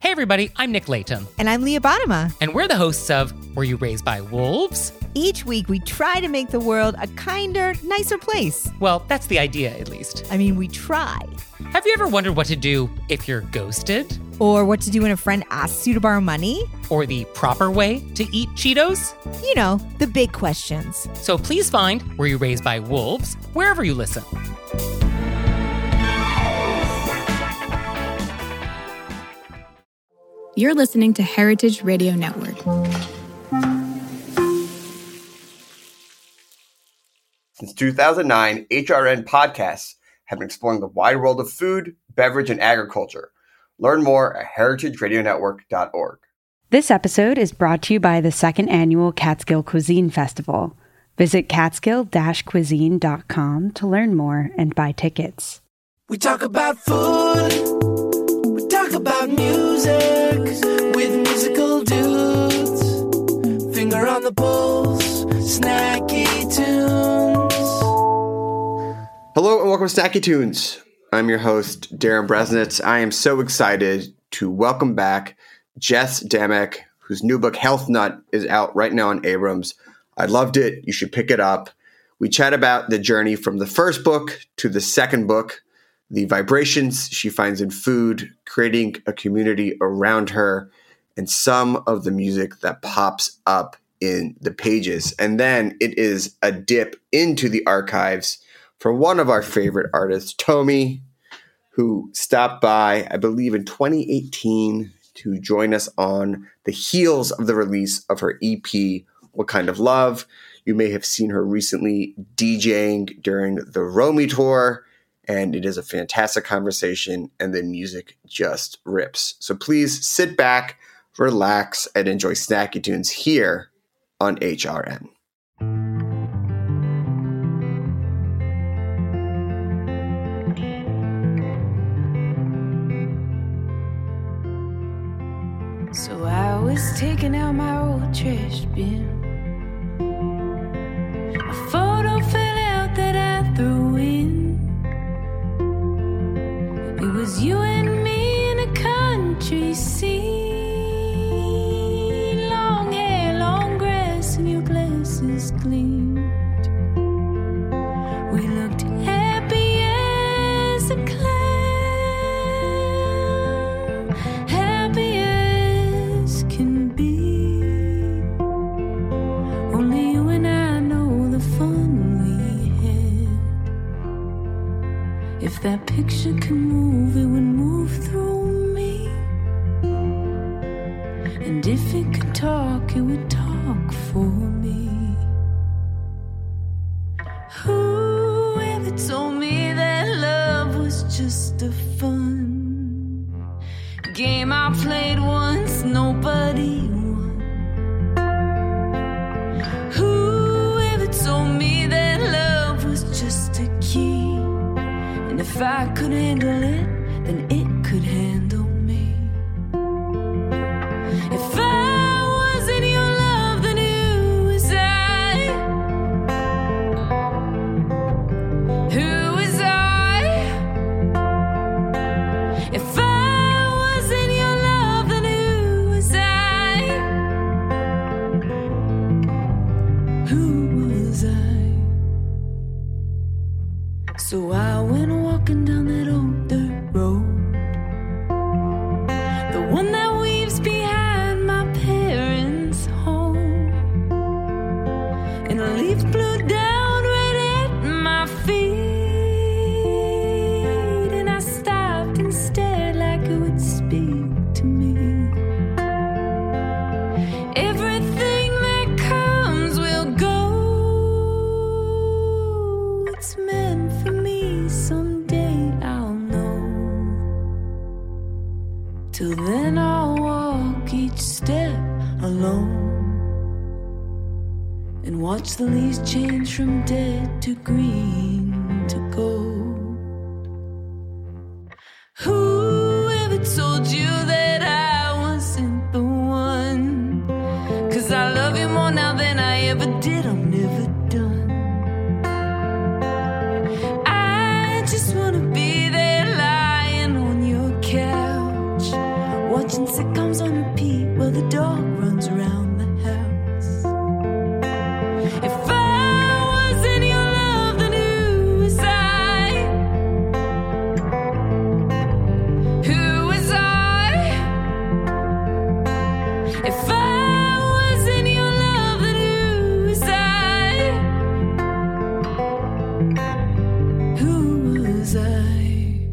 Hey everybody, I'm Nick Layton. And I'm Leah Bottima. And we're the hosts of Were You Raised by Wolves? Each week we try to make the world a kinder, nicer place. Well, that's the idea, at least. I mean, we try. Have you ever wondered what to do if you're ghosted? Or what to do when a friend asks you to borrow money? Or the proper way to eat Cheetos? You know, the big questions. So please find Were You Raised by Wolves wherever you listen. You're listening to Heritage Radio Network. Since 2009, HRN podcasts have been exploring the wide world of food, beverage, and agriculture. Learn more at heritageradionetwork.org. This episode is brought to you by the second annual Catskill Cuisine Festival. Visit catskill-cuisine.com to learn more and buy tickets. We talk about food. We talk about music with musical dudes. Finger on the pulse, snacky tunes. Hello and welcome to Snacky Tunes. I'm your host, Darren Bresnitz. I am so excited to welcome back Jess Damek, whose new book, Health Nut, is out right now on Abrams. I loved it. You should pick it up. We chat about the journey from the first book to the second book, the vibrations she finds in food, creating a community around her, and some of the music that pops up in the pages. And then it is a dip into the archives for one of our favorite artists, Tomi, who stopped by, I believe, in 2018 to join us on the heels of the release of her EP, What Kind of Love. You may have seen her recently DJing during the Romy tour, and it is a fantastic conversation, and the music just rips. So please sit back, relax, and enjoy Snacky Tunes here on HRN. So I was taking out my old trash bin. A photo fell out that I threw in. It was you and me in a country scene. Long hair, long grass, and your glasses gleamed. We looked happy as a clam, happy as can be. Only you and I know the fun we had. If that picture can move, it would move through me. And if it could talk, it would talk for me. Whoever told me that love was just a fun game I played once, nobody won. Whoever told me that love was just a key, and if I could handle it, then it could handle me. If I wasn't your love, then who was I? Who was I? If I wasn't your love, then who was I? Who was I? So I went walking down that old dirt road, the one that weaves behind my parents' home, and a leaf blew down right at my feet, and I stopped and stared like it would speak to me. Everything that comes will go. It's meant for me, someday I'll know. Till then I'll walk each step alone and watch the leaves change from dead to green to gold. Whoever told you that I wasn't the one? 'Cause I love you more now than I ever did. I'm never done. I just wanna be there lying on your couch, watching and sitcoms on repeat while the dog runs around the house. If I was in your love, then who was I? Who was I? If I was in your love, then who was I? Who was I?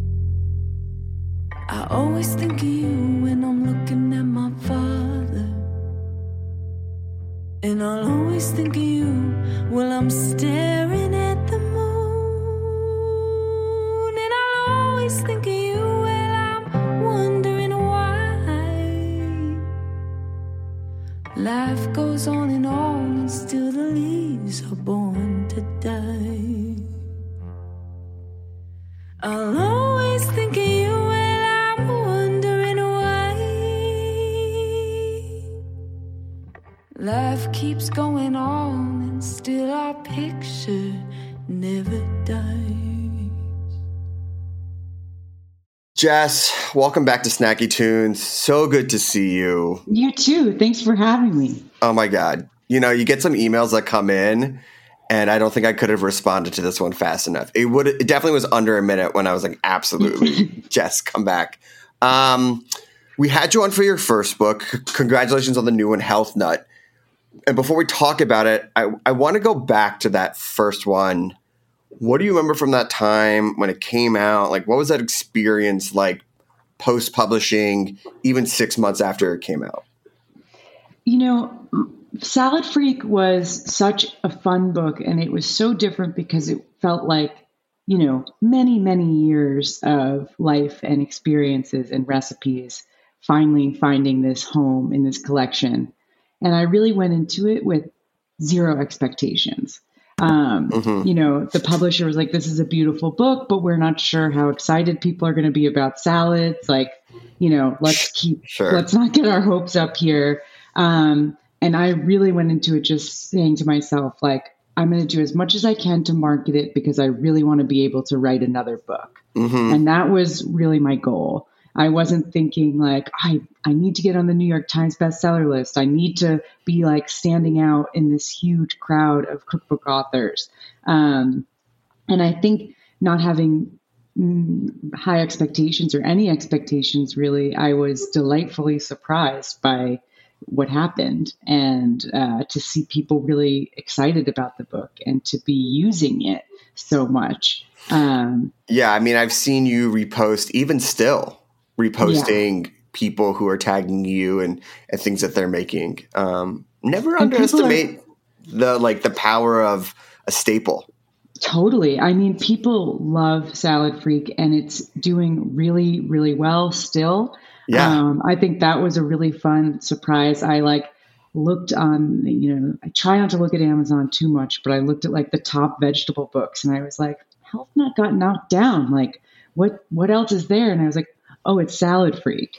I always think of you when I'm looking at my father, and I'll always think of you while I'm staring at the moon, and I'll always think of you while I'm wondering why. Life goes on and still the leaves are born to die. I'll always think of you while I'm wondering why. Life keeps going on and still our picture never dies. Jess, welcome back to Snacky Tunes. So good to see you. You too. Thanks for having me. Oh my God. You know, you get some emails that come in, and I don't think I could have responded to this one fast enough. It definitely was under a minute when I was like, absolutely, Jess, come back. We had you on for your first book. Congratulations on the new one, Health Nut. And before we talk about it, I want to go back to that first one. What do you remember from that time when it came out? Like, what was that experience like post-publishing, even 6 months after it came out? You know, Salad Freak was such a fun book, and it was so different because it felt like, you know, many, many years of life and experiences and recipes finally finding this home in this collection. And I really went into it with zero expectations. You know, the publisher was like, this is a beautiful book, but we're not sure how excited people are going to be about salads. Like, you know, let's not get our hopes up here. And I really went into it just saying to myself, like, I'm going to do as much as I can to market it because I really want to be able to write another book. And that was really my goal. I wasn't thinking like, I need to get on the New York Times bestseller list. I need to be like standing out in this huge crowd of cookbook authors. And I think not having high expectations or any expectations, really, I was delightfully surprised by what happened, and to see people really excited about the book and to be using it so much. Yeah, I mean, I've seen you repost, even still reposting people who are tagging you and things that they're making. Never underestimate the power of a staple. Totally. I mean, people love Salad Freak, and it's doing really, really well still. Yeah. I think that was a really fun surprise. I looked on, you know, I try not to look at Amazon too much, but I looked at like the top vegetable books, and I was like, Health Nut got knocked down. Like, what else is there? And I was like, oh, it's Salad Freak.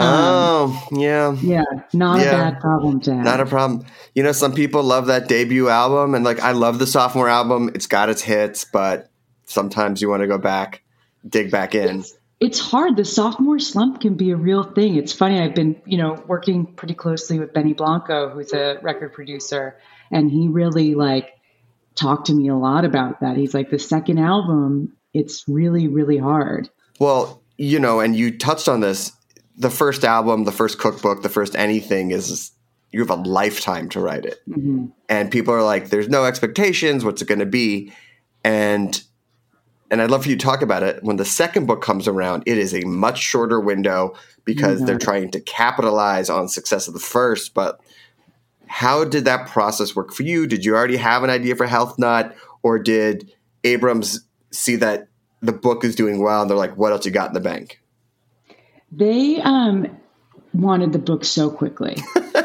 Yeah. Yeah. Not a bad problem to have. Not a problem. You know, some people love that debut album, and like, I love the sophomore album. It's got its hits, but sometimes you want to go back, dig back in. It's hard. The sophomore slump can be a real thing. It's funny. I've been, you know, working pretty closely with Benny Blanco, who's a record producer, and he really talked to me a lot about that. He's like, the second album, it's really, really hard. Well, you know, and you touched on this, the first album, the first cookbook, the first anything is, you have a lifetime to write it. And people are like, there's no expectations. What's it going to be? And I'd love for you to talk about it. When the second book comes around, it is a much shorter window because they're trying to capitalize on success of the first. But how did that process work for you? Did you already have an idea for Health Nut, or did Abrams see that the book is doing well and they're like, what else you got in the bank? They wanted the book so quickly.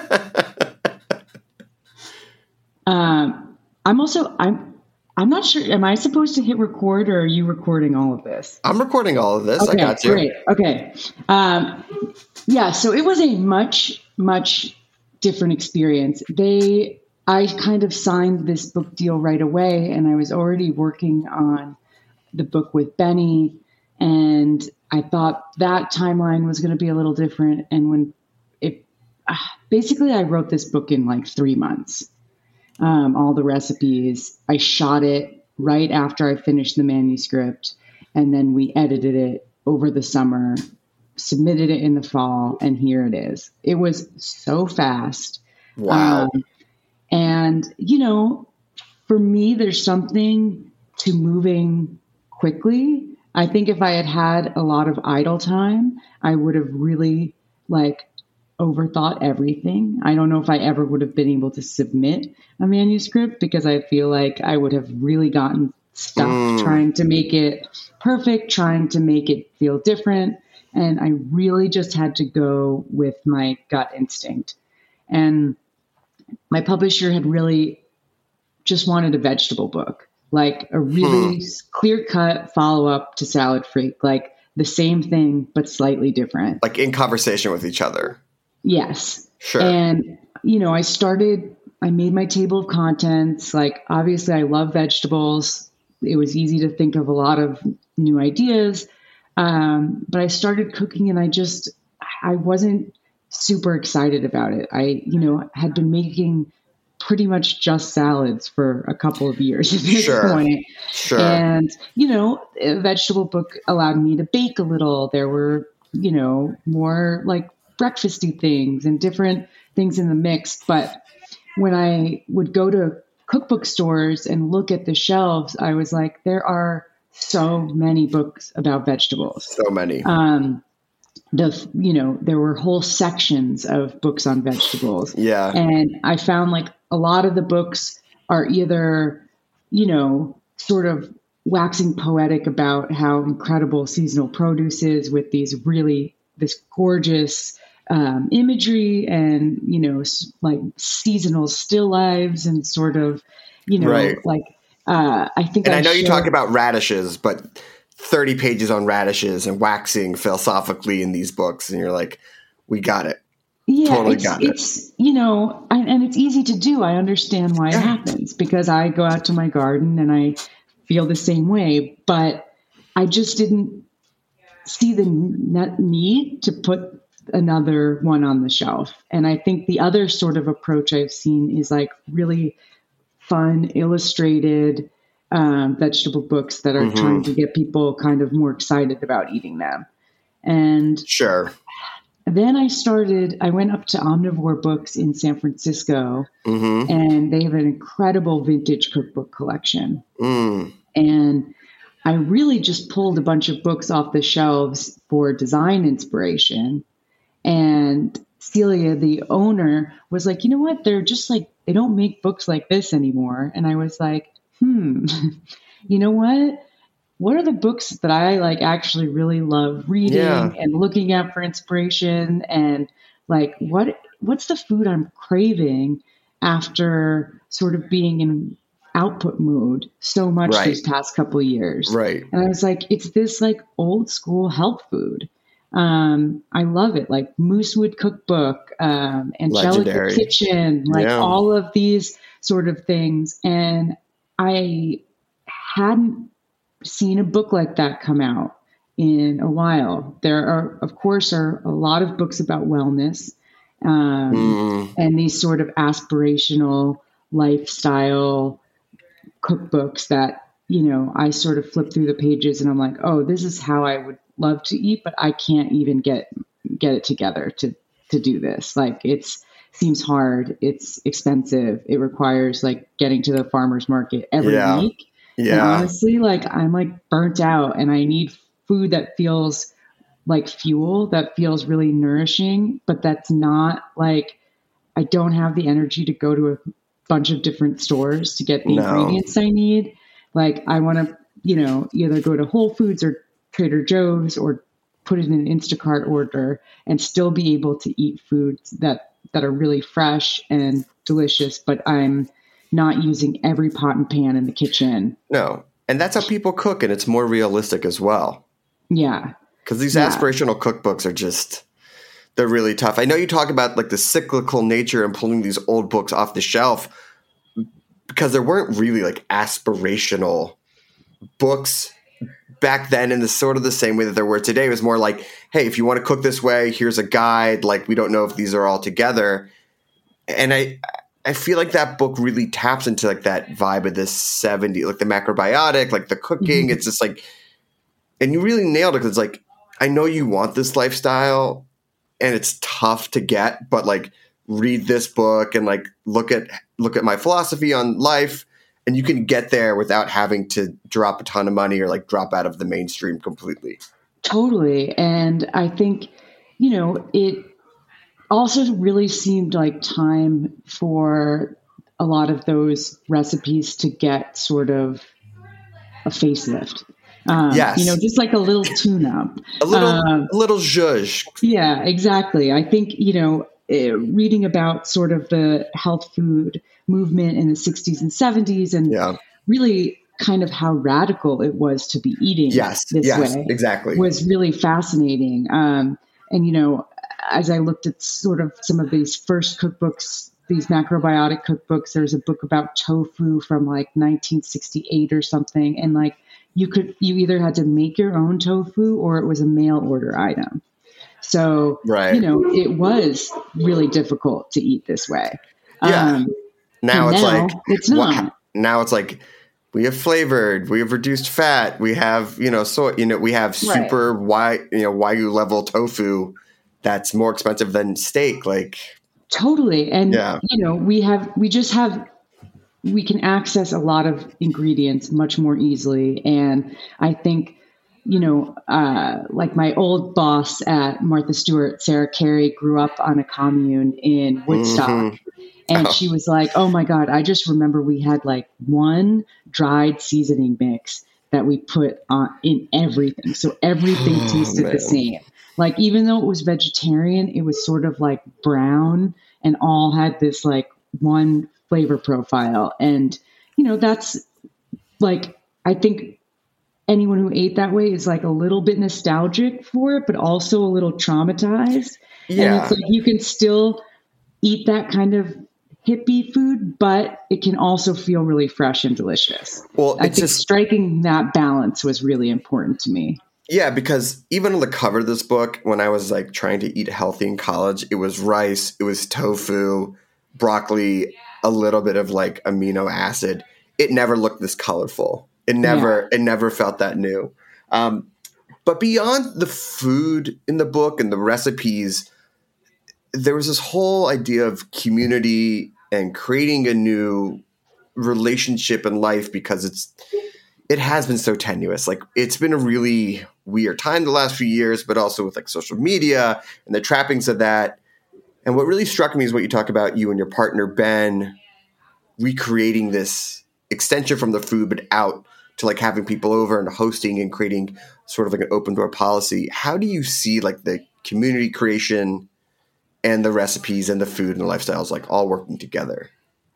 I'm not sure. Am I supposed to hit record, or are you recording all of this? I'm recording all of this. Okay, I got you. Great. Okay. Yeah. So it was a much, much different experience. I kind of signed this book deal right away, and I was already working on the book with Benny, and I thought that timeline was going to be a little different. And when basically I wrote this book in like 3 months, all the recipes. I shot it right after I finished the manuscript, and then we edited it over the summer, submitted it in the fall, and here it is. It was so fast. Wow. And, you know, for me, there's something to moving quickly. I think if I had had a lot of idle time, I would have really like overthought everything. I don't know if I ever would have been able to submit a manuscript because I feel like I would have really gotten stuck trying to make it perfect, trying to make it feel different. And I really just had to go with my gut instinct. And my publisher had really just wanted a vegetable book, like a really clear-cut follow-up to Salad Freak, like the same thing, but slightly different. Like in conversation with each other. Yes. Sure. And, you know, I made my table of contents. Like, obviously I love vegetables. It was easy to think of a lot of new ideas. But I started cooking and I wasn't super excited about it. I, you know, had been making pretty much just salads for a couple of years at this point. Sure. And, you know, a vegetable book allowed me to bake a little. There were, you know, more like breakfasty things and different things in the mix. But when I would go to cookbook stores and look at the shelves, I was like, there are so many books about vegetables. So many. You know, there were whole sections of books on vegetables. Yeah. And I found like a lot of the books are either, you know, sort of waxing poetic about how incredible seasonal produce is with this gorgeous imagery and, you know, like seasonal still lives and sort of, you know, like, I think, and I know you talk about radishes, but 30 pages on radishes and waxing philosophically in these books. And you're like, we got it. Yeah, totally got it. It's, you know, and it's easy to do. I understand why it happens because I go out to my garden and I feel the same way, but I just didn't see the need to put another one on the shelf. And I think the other sort of approach I've seen is like really fun, illustrated vegetable books that are trying to get people kind of more excited about eating them. And sure. Then I went up to Omnivore Books in San Francisco, and they have an incredible vintage cookbook collection. And I really just pulled a bunch of books off the shelves for design inspiration. And Celia, the owner, was like, you know what? They're just like, they don't make books like this anymore. And I was like, you know what? What are the books that I like actually really love reading and looking at for inspiration? And like, what's the food I'm craving after sort of being in output mode so much these past couple of years? Right. And I was like, it's this like old school health food. I love it. Like Moosewood Cookbook, Angelica Kitchen, like all of these sort of things. And I hadn't seen a book like that come out in a while. There are, of course, a lot of books about wellness, and these sort of aspirational lifestyle cookbooks that, you know, I sort of flip through the pages and I'm like, oh, this is how I would love to eat, but I can't even get it together to do this. Like seems hard. It's expensive. It requires like getting to the farmer's market every week. Yeah. And honestly, like I'm like burnt out and I need food that feels like fuel, that feels really nourishing, but that's not like, I don't have the energy to go to a bunch of different stores to get the ingredients I need. Like I want to, you know, either go to Whole Foods or Trader Joe's or put it in an Instacart order and still be able to eat foods that are really fresh and delicious, but I'm not using every pot and pan in the kitchen. No. And that's how people cook, and it's more realistic as well. Yeah. Because these aspirational cookbooks are just, they're really tough. I know you talk about like the cyclical nature and pulling these old books off the shelf because there weren't really like aspirational books back then in the sort of the same way that there were today. It was more like, hey, if you want to cook this way, here's a guide. Like, we don't know if these are all together. And I feel like that book really taps into like that vibe of this 70s, like the macrobiotic, like the cooking. It's just like, and you really nailed it. 'Cause it's like, I know you want this lifestyle and it's tough to get, but like read this book and like look at my philosophy on life, and you can get there without having to drop a ton of money or like drop out of the mainstream completely. Totally. And I think, it also really seemed like time for a lot of those recipes to get sort of a facelift. Yes. Just like a little tune-up. A little zhuzh. Yeah, exactly. I think, reading about sort of the health food movement in the 60s and 70s and really kind of how radical it was to be eating this way. Exactly. Was really fascinating. As I looked at sort of some of these first cookbooks, these macrobiotic cookbooks, there's a book about tofu from like 1968 or something. And like you either had to make your own tofu or it was a mail order item. So, it was really difficult to eat this way. Yeah. Now it's not. Now it's like, we have flavored, we have reduced fat, we have, we have super Wagyu level tofu that's more expensive than steak. Like, totally. And, we can access a lot of ingredients much more easily. And I think, like my old boss at Martha Stewart, Sarah Carey, grew up on a commune in Woodstock. And she was like, oh my God, I just remember we had like one dried seasoning mix that we put on in everything. So everything tasted the same. Like, even though it was vegetarian, it was sort of like brown and all had this like one flavor profile. And, that's like, I think anyone who ate that way is like a little bit nostalgic for it, but also a little traumatized. Yeah. And it's like, you can still eat that kind of hippie food, but it can also feel really fresh and delicious. Well, I think striking that balance was really important to me. Yeah, because even on the cover of this book, when I was like trying to eat healthy in college, it was rice, it was tofu, broccoli, a little bit of like amino acid. It never looked this colorful. It never felt that new. But beyond the food in the book and the recipes, there was this whole idea of community and creating a new relationship in life, because it has been so tenuous. Like, it's been a really weird time the last few years, but also with like social media and the trappings of that. And what really struck me is what you talk about, you and your partner, Ben, recreating this extension from the food, but out to like having people over and hosting and creating sort of like an open door policy. How do you see like the community creation and the recipes and the food and the lifestyles like all working together?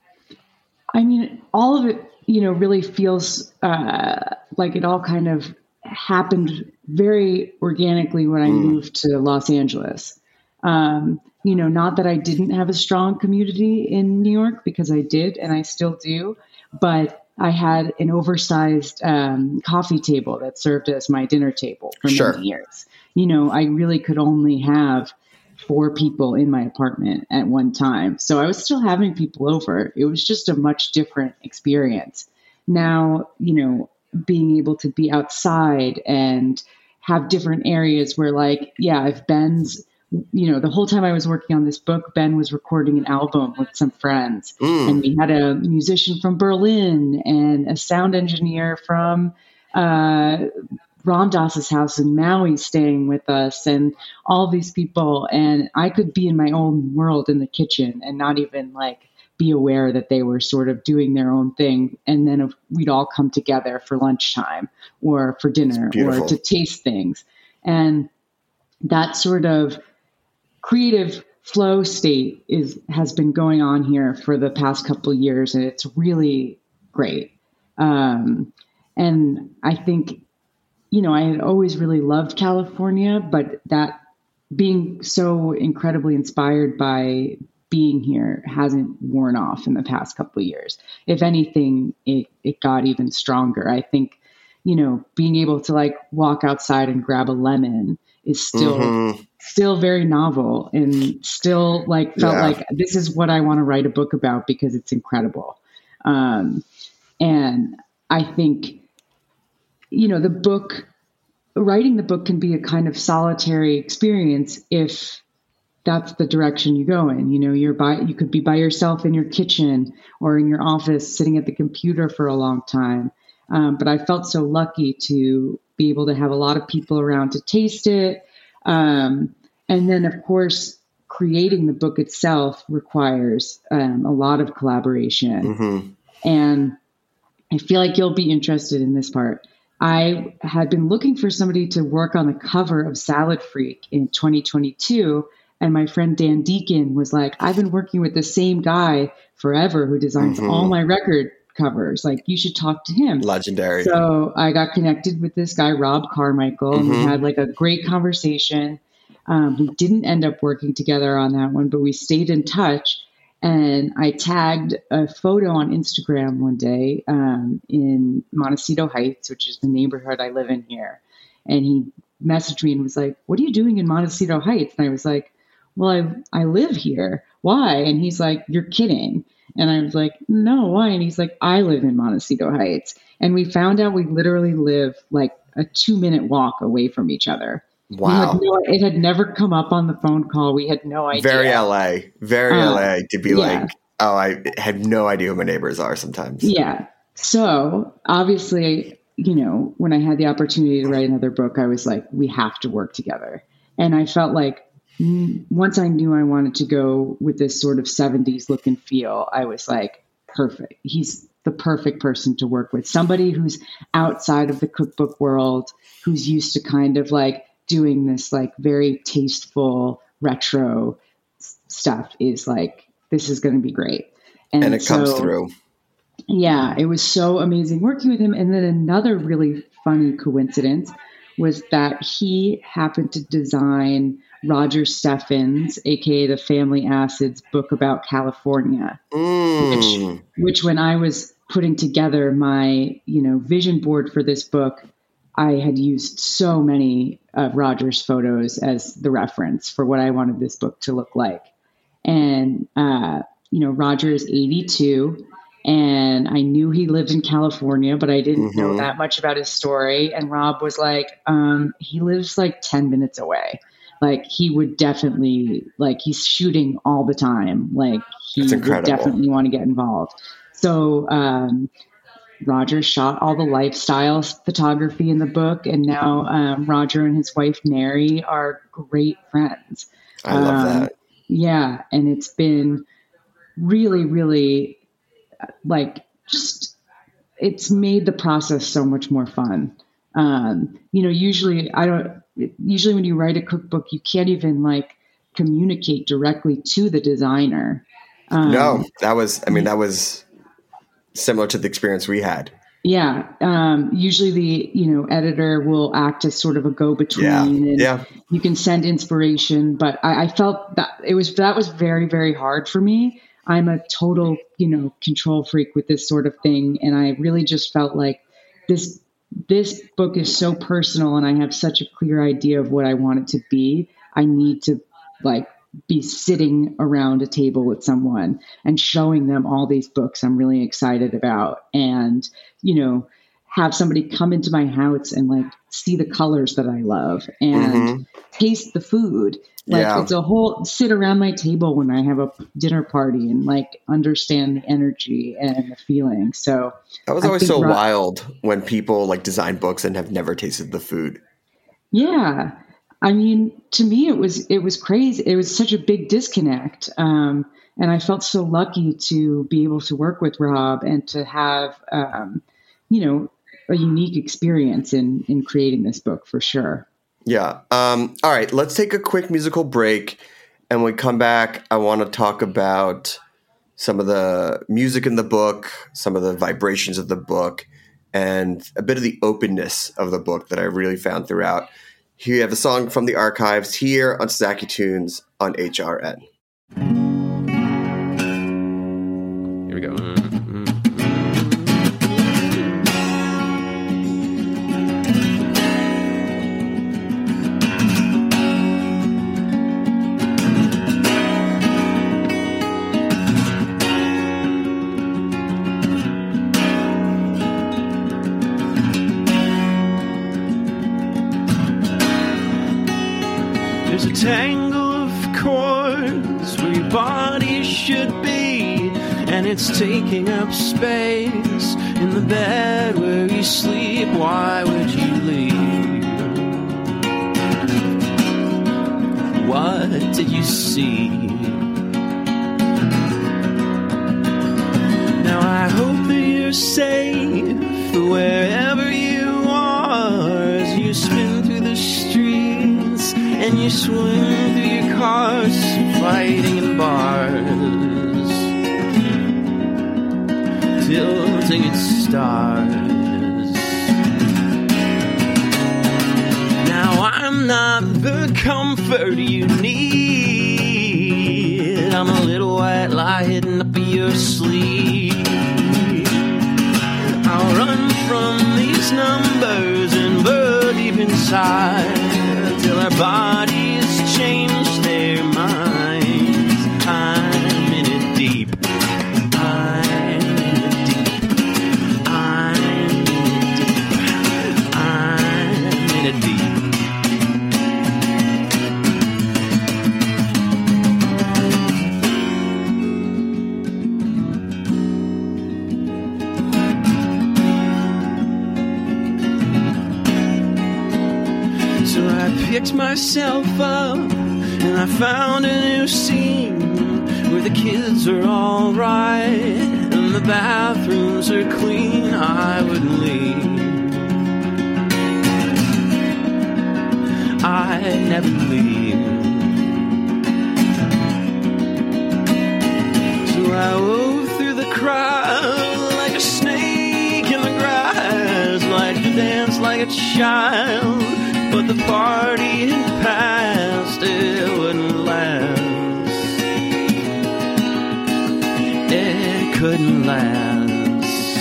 I mean, all of it, really feels like it all kind of happened very organically when I moved to Los Angeles. Not that I didn't have a strong community in New York, because I did, and I still do, but I had an oversized coffee table that served as my dinner table for many years. I really could only have 4 people in my apartment at one time. So I was still having people over. It was just a much different experience. Now, being able to be outside and have different areas where like, if Ben's, the whole time I was working on this book, Ben was recording an album with some friends, and we had a musician from Berlin and a sound engineer from Ram Dass's house in Maui staying with us, and all these people. And I could be in my own world in the kitchen and not even like be aware that they were sort of doing their own thing. And then we'd all come together for lunchtime or for dinner or to taste things. And that sort of creative flow state has been going on here for the past couple of years, and it's really great. And I think, I had always really loved California, but that being so incredibly inspired by being here hasn't worn off in the past couple of years. If anything, it got even stronger. I think, being able to like walk outside and grab a lemon is still very novel, and still like felt like this is what I want to write a book about because it's incredible. And I think, writing the book can be a kind of solitary experience if that's the direction you go in. You could be by yourself in your kitchen or in your office sitting at the computer for a long time. But I felt so lucky to be able to have a lot of people around to taste it. And then, of course, creating the book itself requires a lot of collaboration. And I feel like you'll be interested in this part. I had been looking for somebody to work on the cover of Salad Freak in 2022. And my friend Dan Deacon was like, I've been working with the same guy forever who designs all my record covers. Like, you should talk to him. Legendary. So I got connected with this guy, Rob Carmichael, and we had like a great conversation. We didn't end up working together on that one, but we stayed in touch. And I tagged a photo on Instagram one day in Montecito Heights, which is the neighborhood I live in here. And he messaged me and was like, what are you doing in Montecito Heights? And I was like, well, I live here. Why? And he's like, you're kidding. And I was like, no, why? And he's like, I live in Montecito Heights. And we found out we literally live like a 2-minute walk away from each other. Wow. It had never come up on the phone call. We had no idea. Very LA to be like, oh, I had no idea who my neighbors are sometimes. Yeah. So obviously, when I had the opportunity to write another book, I was like, we have to work together. And I felt like once I knew I wanted to go with this sort of 70s look and feel, I was like, perfect. He's the perfect person to work with. Somebody who's outside of the cookbook world, who's used to kind of like doing this like very tasteful retro stuff, is like, this is going to be great. And it comes through. Yeah, it was so amazing working with him. And then another really funny coincidence was that he happened to design Roger Steffens, aka the Family Acids book about California, which when I was putting together my, vision board for this book, I had used so many of Roger's photos as the reference for what I wanted this book to look like. And, Roger is 82, and I knew he lived in California, but I didn't know that much about his story. And Rob was like, he lives like 10 minutes away. Like, he would definitely, like, he's shooting all the time. Like, he would definitely want to get involved. So, Roger shot all the lifestyle photography in the book, and now Roger and his wife Mary are great friends. I love that. Yeah, and it's been really, really it's made the process so much more fun. Usually when you write a cookbook, you can't even like communicate directly to the designer. No, that was similar to the experience we had. Yeah. Usually the, editor will act as sort of a go-between and you can send inspiration, but I felt that that was very, very hard for me. I'm a total, control freak with this sort of thing. And I really just felt like this book is so personal and I have such a clear idea of what I want it to be. I need to be sitting around a table with someone and showing them all these books I'm really excited about, and, have somebody come into my house and see the colors that I love and taste the food. It's a whole sit around my table when I have a dinner party and understand the energy and the feeling. So that was always so wild when people design books and have never tasted the food. Yeah. I mean, to me, it was crazy. It was such a big disconnect. And I felt so lucky to be able to work with Rob and to have, a unique experience in creating this book for sure. Yeah. All right. Let's take a quick musical break. And when we come back, I want to talk about some of the music in the book, some of the vibrations of the book, and a bit of the openness of the book that I really found throughout. Here you have a song from the archives here on Snacky Tunes on HRN. Here we go. body should be, and it's taking up space in the bed where you sleep. Why would you leave? What did you see? Now I hope that you're safe wherever you are, as you spin through the streets and you swim through your cars, fighting in bars, tilting its stars. Now I'm not the comfort you need, I'm a little white lie hidden up your sleeve. I'll run from these numbers and burn deep inside till our bodies change their minds. I'm in it deep. I'm in it deep. I'm in it deep. I'm in it deep. Picked myself up and I found a new scene where the kids are all right and the bathrooms are clean. I wouldn't leave. I'd never leave. So I wove through the crowd like a snake in the grass, like to dance like a child. But the party had passed, it wouldn't last. It couldn't last.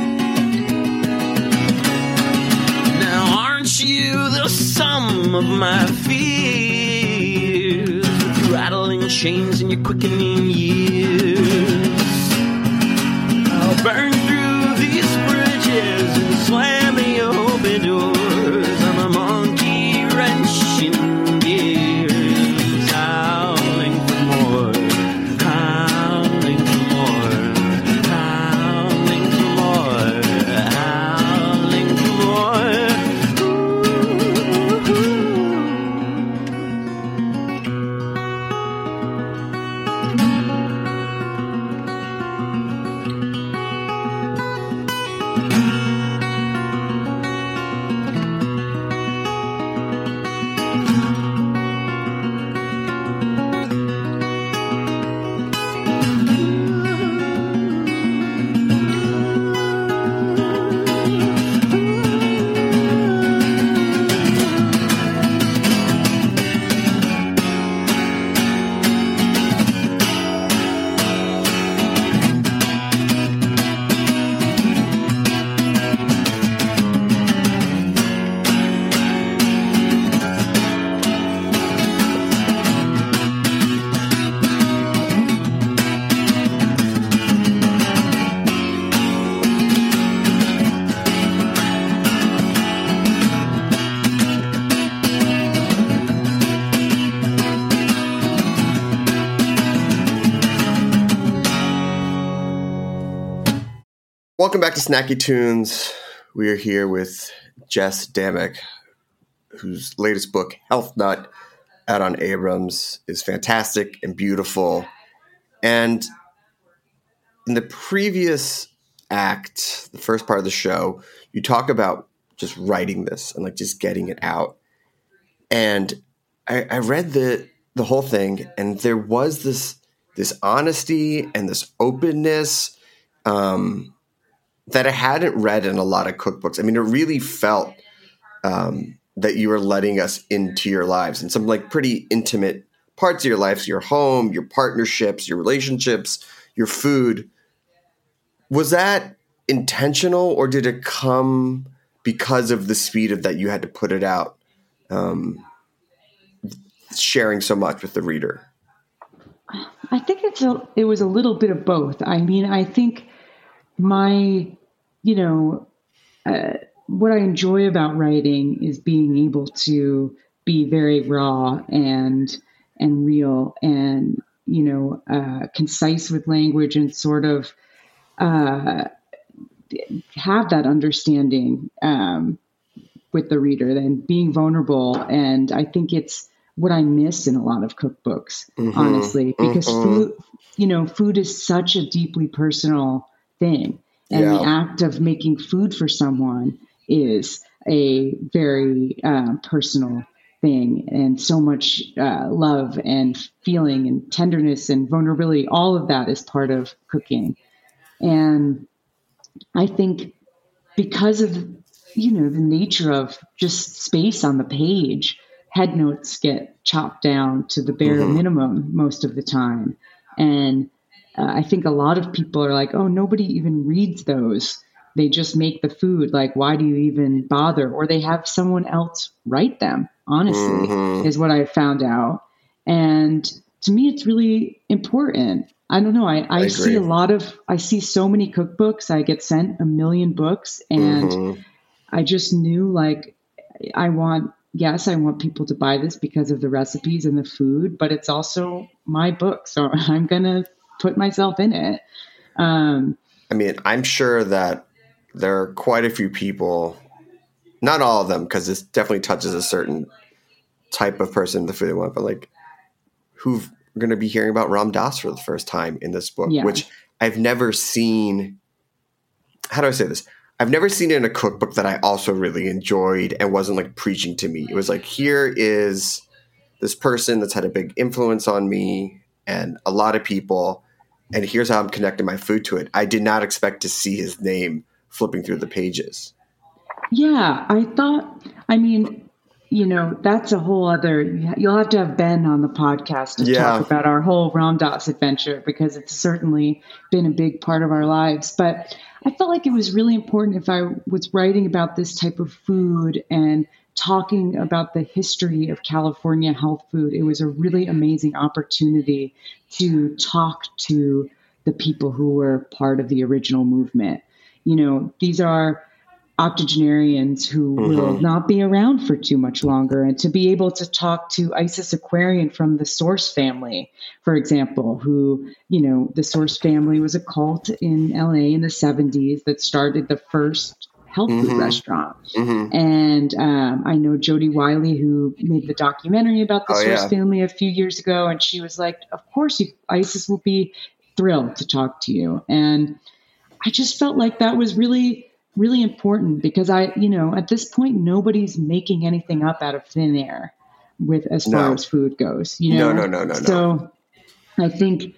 Now aren't you the sum of my fears, with rattling chains in your quickening years? I'll burn through these bridges and slam the open doors. I'm a monkey wrenching gears, howling for more, howling for more, howling for more, howling for more. Welcome back to Snacky Tunes. We are here with Jess Damick, whose latest book, Health Nut, out on Abrams, is fantastic and beautiful. And in the previous act, the first part of the show, you talk about just writing this and like just getting it out. And I read the whole thing, and there was this honesty and this openness that I hadn't read in a lot of cookbooks. I mean, it really felt that you were letting us into your lives and some like pretty intimate parts of your lives, your home, your partnerships, your relationships, your food. Was that intentional, or did it come because of the speed of that you had to put it out, sharing so much with the reader? I think it was a little bit of both. I mean, I think what I enjoy about writing is being able to be very raw and real. And, concise with language and sort of have that understanding with the reader, and being vulnerable. And I think it's what I miss in a lot of cookbooks, honestly, because food is such a deeply personal thing. And the act of making food for someone is a very personal thing, and so much love and feeling and tenderness and vulnerability, all of that is part of cooking. And I think because of, the nature of just space on the page, head notes get chopped down to the bare minimum most of the time. And I think a lot of people are like, oh, nobody even reads those. They just make the food. Like, why do you even bother? Or they have someone else write them, honestly, is what I found out. And to me, it's really important. I don't know. I see I see so many cookbooks. I get sent a million books, and I just knew, like, I want people to buy this because of the recipes and the food, but it's also my book. So I'm going to put myself in it. I mean, I'm sure that there are quite a few people, not all of them, because this definitely touches a certain type of person, the food they want, but like who've going to be hearing about Ram Dass for the first time in this book, which I've never seen. How do I say this? I've never seen it in a cookbook that I also really enjoyed and wasn't like preaching to me. It was like, here is this person that's had a big influence on me and a lot of people, and here's how I'm connecting my food to it. I did not expect to see his name flipping through the pages. Yeah, that's a whole other, you'll have to have Ben on the podcast to talk about our whole Ram Dass adventure, because it's certainly been a big part of our lives. But I felt like it was really important, if I was writing about this type of food and talking about the history of California health food, it was a really amazing opportunity to talk to the people who were part of the original movement. These are octogenarians who will not be around for too much longer. And to be able to talk to Isis Aquarian from the Source family, for example, who, the Source family was a cult in LA in the 70s that started the first health food restaurant. And I know Jody Wiley, who made the documentary about the Source family a few years ago. And she was like, of course, Isis will be thrilled to talk to you. And I just felt like that was really, really important, because at this point, nobody's making anything up out of thin air as far as food goes, No. So I think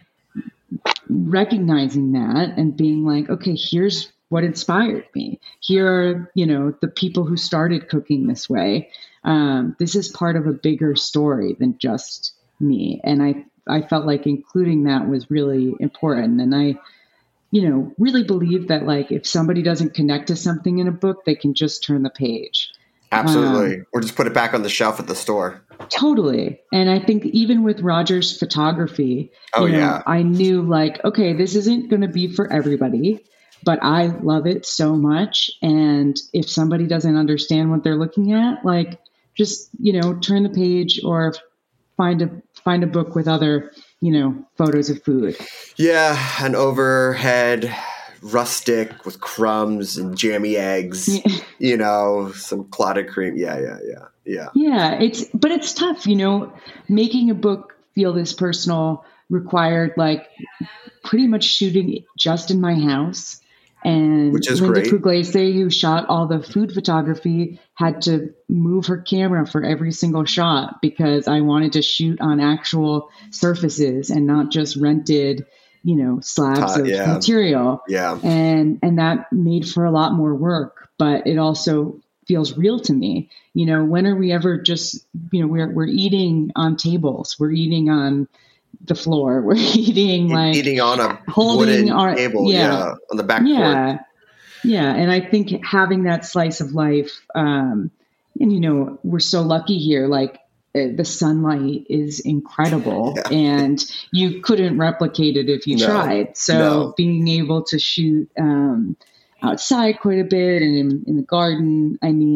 recognizing that and being like, okay, here's what inspired me. Here are, the people who started cooking this way. This is part of a bigger story than just me. And I felt like including that was really important. And I really believe that, like, if somebody doesn't connect to something in a book, they can just turn the page. Absolutely. Or just put it back on the shelf at the store. Totally. And I think even with Roger's photography, I knew, like, okay, this isn't going to be for everybody, but I love it so much. And if somebody doesn't understand what they're looking at, like, just, turn the page or find a book with other photos of food. Yeah, an overhead rustic with crumbs and jammy eggs, some clotted cream. Yeah. Yeah, it's tough, making a book feel this personal required, like, pretty much shooting just in my house. And which is Linda great. Pugliese, who shot all the food photography, had to move her camera for every single shot, because I wanted to shoot on actual surfaces and not just rented, slabs of material. Yeah. And that made for a lot more work, but it also feels real to me. When are we ever just, we're eating on tables, we're eating on the floor, we're eating on a wooden table, on the back porch. Yeah. And I think having that slice of life, and we're so lucky here, like, the sunlight is incredible and you couldn't replicate it if you tried. So being able to shoot outside quite a bit and in the garden,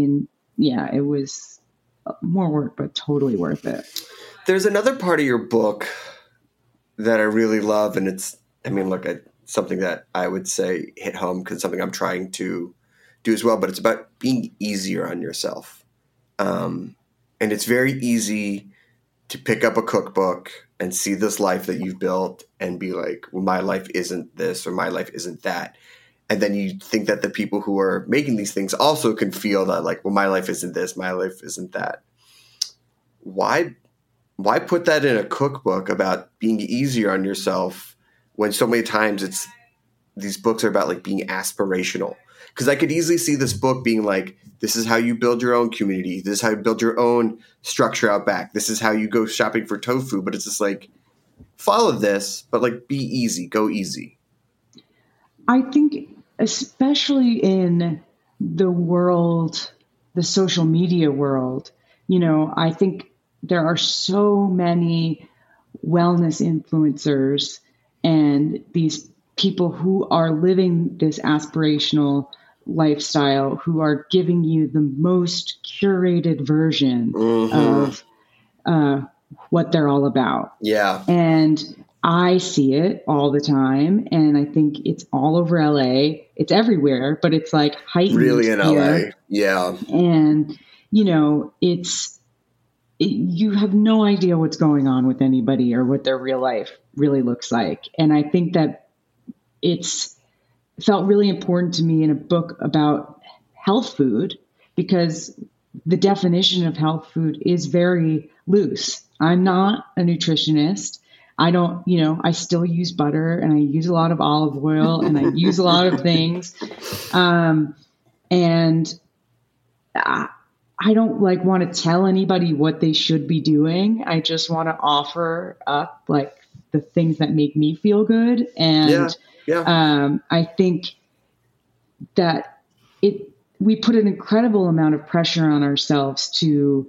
it was more work, but totally worth it. There's another part of your book that I really love, and it's something that I would say hit home because it's something I'm trying to do as well, but it's about being easier on yourself. And it's very easy to pick up a cookbook and see this life that you've built and be like, well, my life isn't this or my life isn't that. And then you think that the people who are making these things also can feel that like, well, my life isn't this, my life isn't that. Why put that in a cookbook about being easier on yourself when so many times these books are about like being aspirational? Because I could easily see this book being like, this is how you build your own community. This is how you build your own structure out back. This is how you go shopping for tofu. But it's just like, follow this, but like be easy, go easy. I think especially in the world, the social media world, I think there are so many wellness influencers and these people who are living this aspirational lifestyle, who are giving you the most curated version of what they're all about. Yeah. And I see it all the time. And I think it's all over LA. It's everywhere, but it's like heightened. Really in here. LA. Yeah. And, you have no idea what's going on with anybody or what their real life really looks like. And I think that it's felt really important to me in a book about health food, because the definition of health food is very loose. I'm not a nutritionist. I don't, I still use butter and I use a lot of olive oil and I use a lot of things. And I don't want to tell anybody what they should be doing. I just want to offer up like the things that make me feel good. And I think that we put an incredible amount of pressure on ourselves to,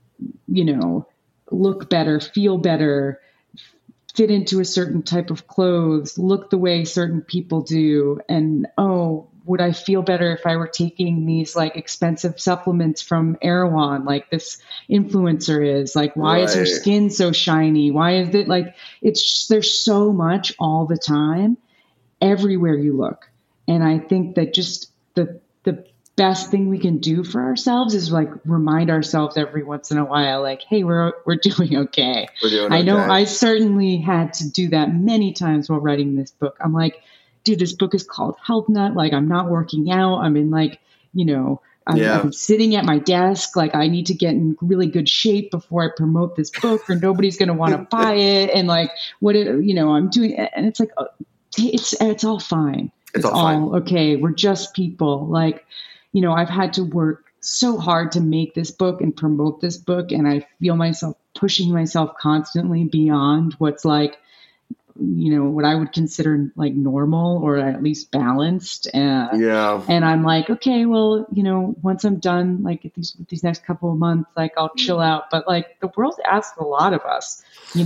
look better, feel better, fit into a certain type of clothes, look the way certain people do. And, would I feel better if I were taking these like expensive supplements from Erewhon, like this influencer is? Like, why is her skin so shiny? Why is it like, there's so much all the time, everywhere you look. And I think that just the best thing we can do for ourselves is like remind ourselves every once in a while, like, hey, we're doing okay. I know I certainly had to do that many times while writing this book. I'm like, dude, this book is called Health Nut. Like, I'm not working out. I'm in like, I'm sitting at my desk. Like, I need to get in really good shape before I promote this book or nobody's going to want to buy it. And like, I'm doing, and it's like, it's all fine. It's all fine. Okay. We're just people. Like, I've had to work so hard to make this book and promote this book. And I feel myself pushing myself constantly beyond what's like, what I would consider like normal or at least balanced. And I'm like, okay, well, once I'm done, like these next couple of months, like I'll chill out. But like the world asks a lot of us,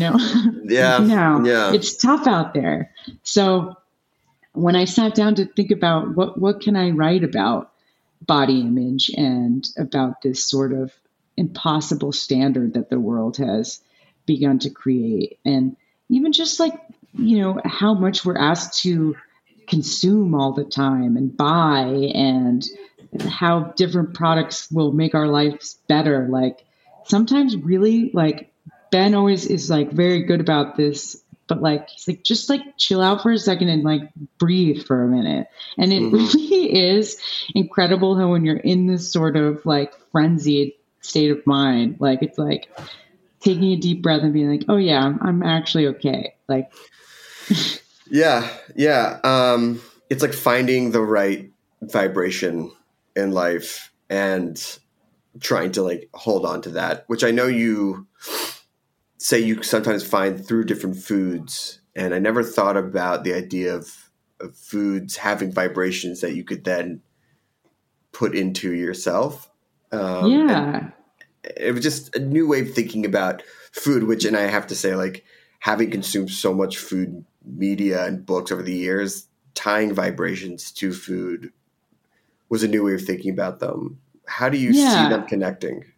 it's tough out there. So when I sat down to think about what can I write about body image and about this sort of impossible standard that the world has begun to create, and even just like, how much we're asked to consume all the time and buy, and how different products will make our lives better. Like sometimes really like Ben always is like very good about this, but like, he's like, just like chill out for a second and like breathe for a minute. And it really is incredible how when you're in this sort of like frenzied state of mind, like it's like taking a deep breath and being like, oh yeah, I'm actually okay. Like, Yeah. It's like finding the right vibration in life and trying to like hold on to that, which I know you say you sometimes find through different foods. And I never thought about the idea of foods having vibrations that you could then put into yourself. It was just a new way of thinking about food, and I have to say, like, having consumed so much food media and books over the years, tying vibrations to food was a new way of thinking about them. How do you see them connecting?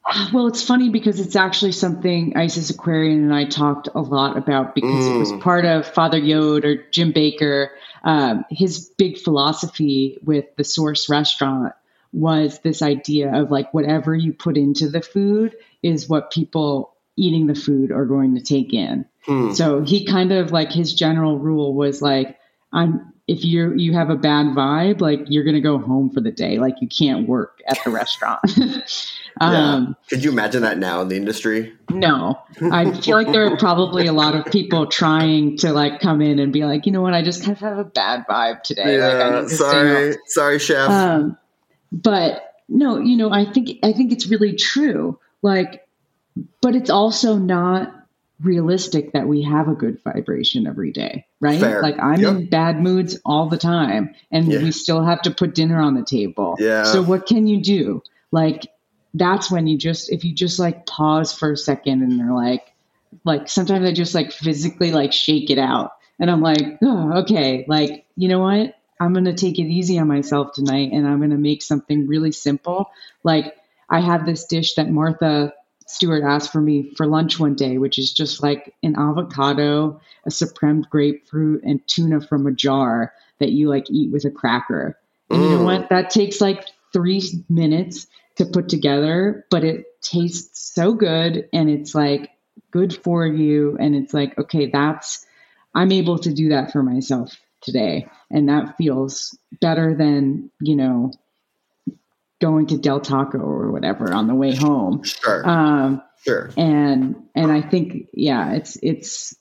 Well, it's funny because it's actually something Isis Aquarian and I talked a lot about because it was part of Father Yod or Jim Baker. His big philosophy with the Source restaurant was this idea of like whatever you put into the food is what people eating the food are going to take in. So he kind of like his general rule was like, if you have a bad vibe, like you're going to go home for the day. Like you can't work at the restaurant. Could you imagine that now in the industry? No, I feel like there are probably a lot of people trying to like come in and be like, you know what? I just kind of have a bad vibe today. Yeah, like, I need to sorry, chef. But no, you know, I think it's really true. Like, but it's also not realistic that we have a good vibration every day, right? Fair. Like I'm in bad moods all the time and we still have to put dinner on the table. Yeah. So what can you do? Like, that's when if you just like pause for a second and they're like sometimes I just like physically like shake it out and I'm like, oh, okay. Like, you know what? I'm going to take it easy on myself tonight and I'm going to make something really simple. Like I have this dish that Martha Stewart asked for me for lunch one day, which is just like an avocado, a supreme grapefruit, and tuna from a jar that you like eat with a cracker. And you know what? That takes like 3 minutes to put together, but it tastes so good and it's like good for you. And it's like, okay, I'm able to do that for myself today. And that feels better than, you know, going to Del Taco or whatever on the way home. Sure. Sure. And I think, yeah, it's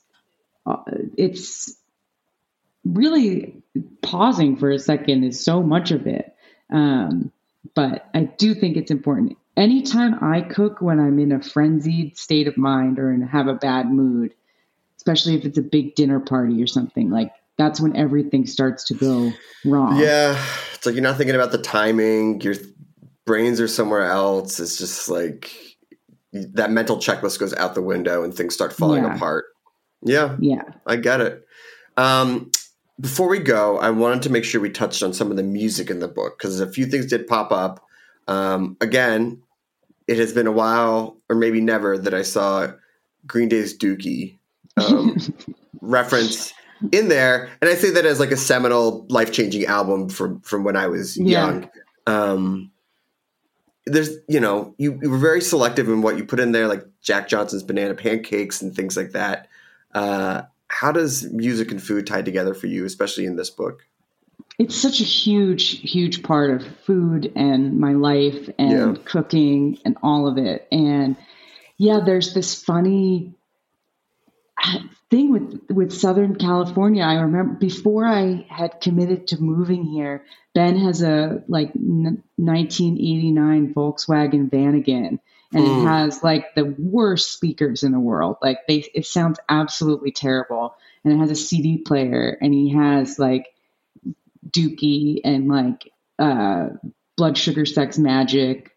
really pausing for a second is so much of it. But I do think it's important. Anytime I cook when I'm in a frenzied state of mind or have a bad mood, especially if it's a big dinner party or something, like that's when everything starts to go wrong. Yeah. It's like you're not thinking about the timing. Your brains are somewhere else. It's just like that mental checklist goes out the window and things start falling apart. Yeah. Yeah. I get it. Before we go, I wanted to make sure we touched on some of the music in the book because a few things did pop up. Again, it has been a while or maybe never that I saw Green Day's Dookie reference in there. And I say that as like a seminal life-changing album from when I was young. There's, you know, you were very selective in what you put in there, like Jack Johnson's Banana Pancakes and things like that. How does music and food tie together for you, especially in this book? It's such a huge, huge part of food and my life and cooking and all of it. And yeah, there's this funny thing with Southern California. I remember before I had committed to moving here, Ben has a like 1989 Volkswagen Vanagon. And it has like the worst speakers in the world. Like it sounds absolutely terrible. And it has a CD player and he has like Dookie and like Blood Sugar Sex Magik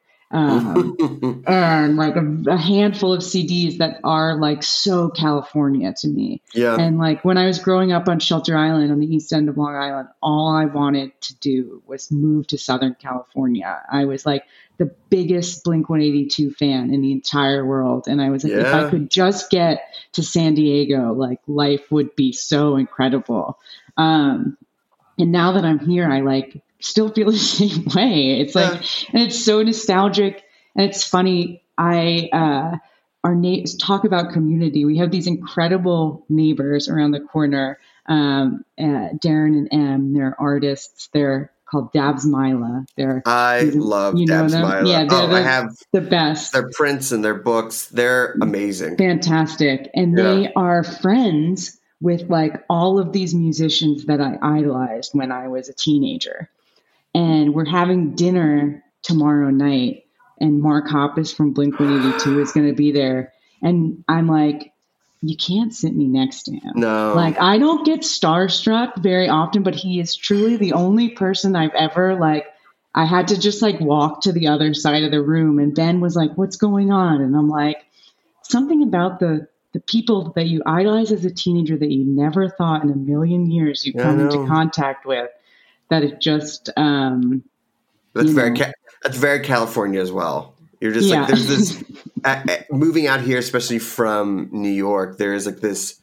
and like a handful of CDs that are like so California to me. Yeah. And like when I was growing up on Shelter Island on the east end of Long Island, all I wanted to do was move to Southern California. I was like the biggest Blink-182 fan in the entire world. And I was like, if I could just get to San Diego, like life would be so incredible. And now that I'm here, I like still feel the same way. It's like, and it's so nostalgic and it's funny. Our neighbors talk about community. We have these incredible neighbors around the corner. Darren and Em, they're artists. They're called Dabs Mila. I love Dabs Mila. Yeah, I have the best. Their prints and their books. They're amazing. Fantastic. And they are friends with like all of these musicians that I idolized when I was a teenager. And we're having dinner tomorrow night and Mark Hoppus from Blink-182 is going to be there. And I'm like, you can't sit me next to him. No. Like, I don't get starstruck very often, but he is truly the only person I've ever, like, I had to just, like, walk to the other side of the room. And Ben was like, what's going on? And I'm like, something about the people that you idolize as a teenager that you never thought in a million years you'd come into contact with, that it just, that's very California as well. You're just like, there's this moving out here, especially from New York, there is like this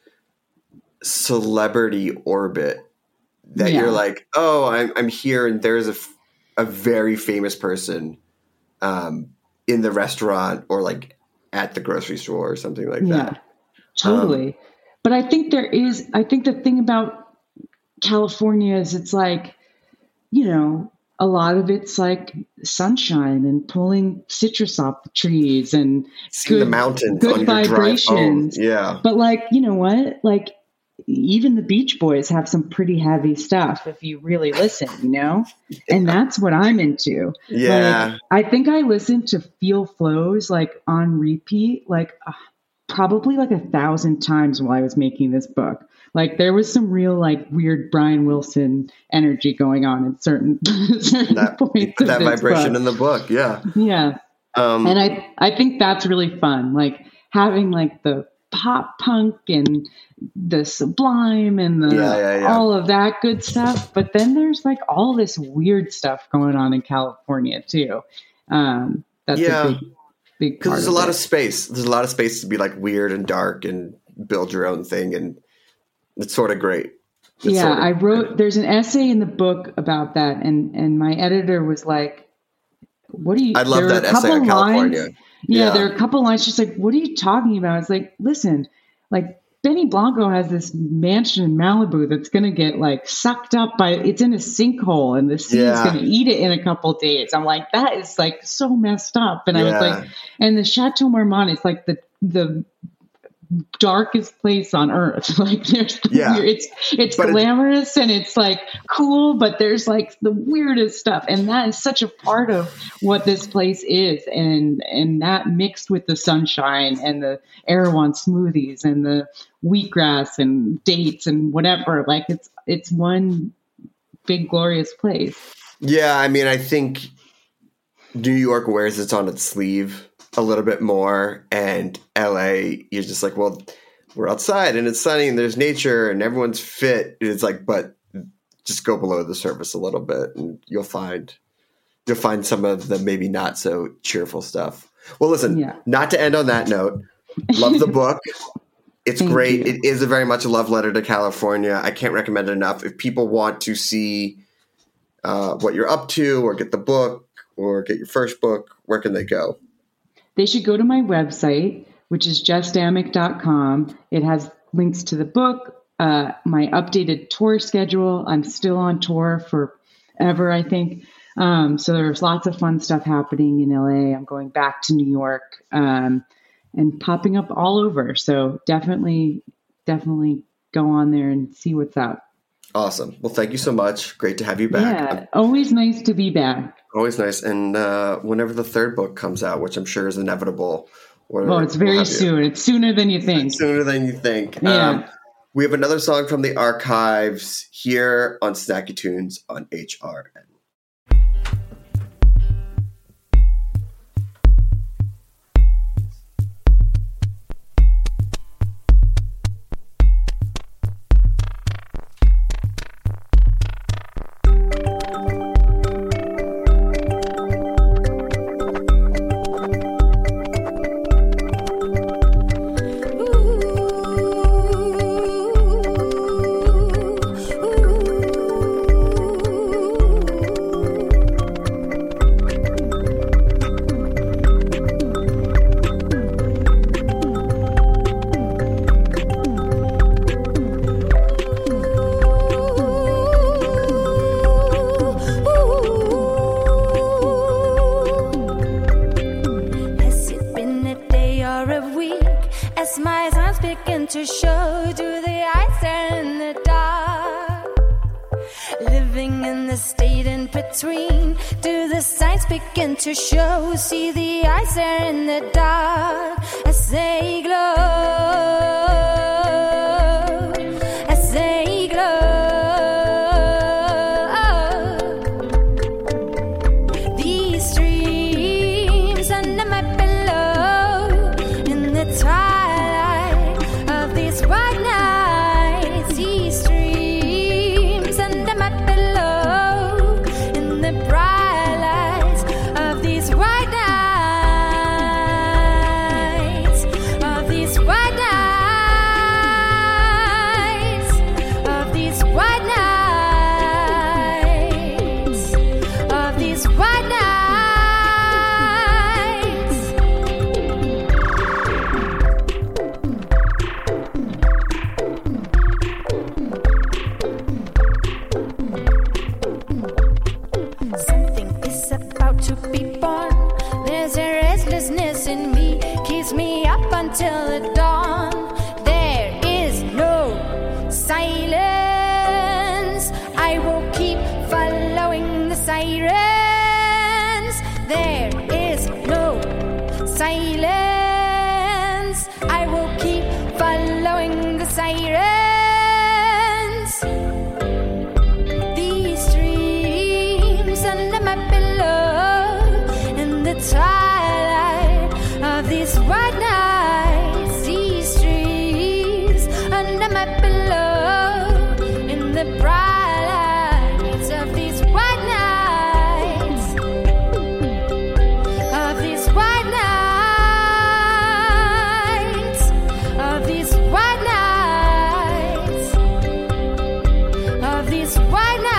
celebrity orbit that you're like, oh, I'm here, and there's a very famous person in the restaurant or like at the grocery store or something like that. Totally. But I think the thing about California is it's like, you know, a lot of it's like sunshine and pulling citrus off the trees and seeing the mountains good on your vibrations. drive home. Yeah. But like, you know what? Like even the Beach Boys have some pretty heavy stuff if you really listen, you know? And that's what I'm into. Yeah. Like, I think I listened to Feel Flows like on repeat, like probably like 1,000 times while I was making this book. Like there was some real like weird Brian Wilson energy going on in certain points of that this vibration book. in the book. Yeah. Yeah. And I think that's really fun. Like having like the pop punk and the Sublime and the all of that good stuff. But then there's like all this weird stuff going on in California too. That's a big part. There's a lot of space. There's a lot of space to be like weird and dark and build your own thing, and it's sort of great. I wrote. There's an essay in the book about that, and my editor was like, "What do you?" I love that essay on California. Yeah, there are a couple lines. She's like, "What are you talking about?" It's like, listen, like Benny Blanco has this mansion in Malibu that's going to get like sucked up by. It's in a sinkhole, and the sea is going to eat it in a couple of days. I'm like, that is like so messed up. And I was like, and the Chateau Marmont is like the darkest place on earth. Like there's it's glamorous and it's like cool, but there's like the weirdest stuff, and that is such a part of what this place is, and that mixed with the sunshine and the Erewhon smoothies and the wheatgrass and dates and whatever, like it's one big glorious place. I mean, I think New York wears it on its sleeve a little bit more, and LA, you're just like, well, we're outside and it's sunny and there's nature and everyone's fit. It's like, but just go below the surface a little bit and you'll find some of the maybe not so cheerful stuff. Well, listen, not to end on that note, love the book. It's great. It is very much a love letter to California. I can't recommend it enough. If people want to see what you're up to or get the book or get your first book, where can they go? They should go to my website, which is jessdamick.com. It has links to the book, my updated tour schedule. I'm still on tour forever, I think. So there's lots of fun stuff happening in LA. I'm going back to New York and popping up all over. So definitely go on there and see what's up. Awesome. Well, thank you so much. Great to have you back. Yeah, always nice to be back. Always nice. And whenever the third book comes out, which I'm sure is inevitable. It's very soon. It's sooner than you think. Sooner than you think. Yeah. We have another song from the archives here on Snacky Tunes on HRN. To show, see the eyes there in the dark as they glow, as they glow. These dreams under my pillow in the twilight of these white nights. These dreams under my pillow in the bright white night. until the dawn. There is no silence. I will keep following the sirens. There is no silence. I will keep following the sirens. These dreams under my pillow in the twilight of these white nights. These dreams under my pillow in the bright lights of these white nights. Of these white nights. Of these white nights. Of these white nights.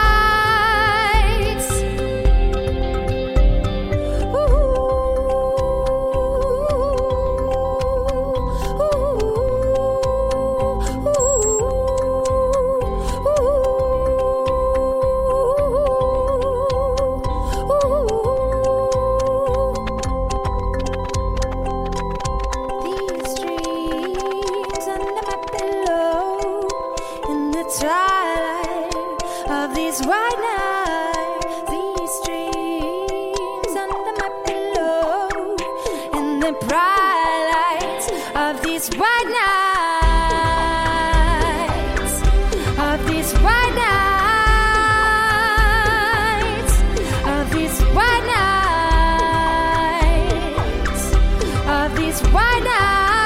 These dreams under my pillow in the twilight of these white nights. These dreams under my pillow in the bright lights of these white nights. Of these white nights. Of these white nights. Of these white nights.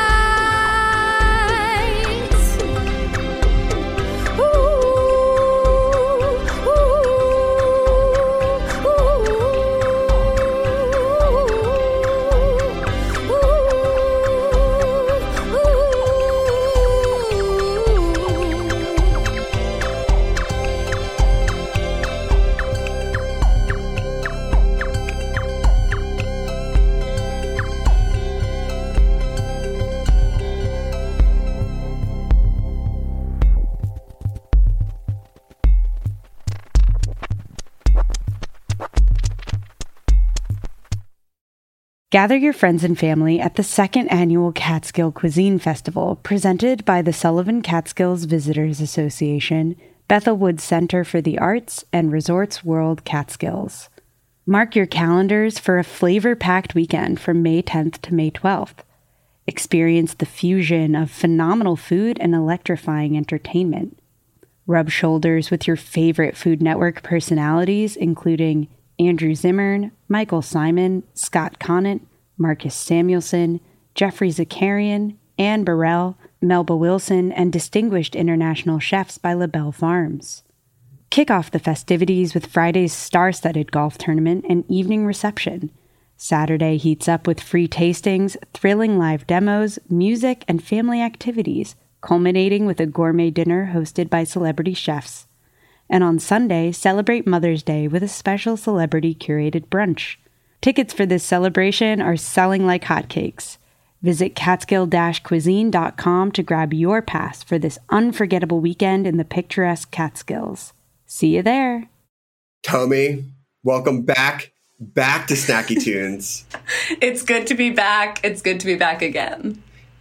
Gather your friends and family at the second annual Catskill Cuisine Festival, presented by the Sullivan Catskills Visitors Association, Bethel Woods Center for the Arts, and Resorts World Catskills. Mark your calendars for a flavor-packed weekend from May 10th to May 12th. Experience the fusion of phenomenal food and electrifying entertainment. Rub shoulders with your favorite Food Network personalities, including Andrew Zimmern, Michael Simon, Scott Conant, Marcus Samuelson, Jeffrey Zakarian, Anne Burrell, Melba Wilson, and distinguished international chefs by LaBelle Farms. Kick off the festivities with Friday's star-studded golf tournament and evening reception. Saturday heats up with free tastings, thrilling live demos, music, and family activities, culminating with a gourmet dinner hosted by celebrity chefs. And on Sunday, celebrate Mother's Day with a special celebrity-curated brunch. Tickets for this celebration are selling like hotcakes. Visit catskill-cuisine.com to grab your pass for this unforgettable weekend in the picturesque Catskills. See you there. Tommy, welcome back to Snacky Tunes. It's good to be back. It's good to be back again.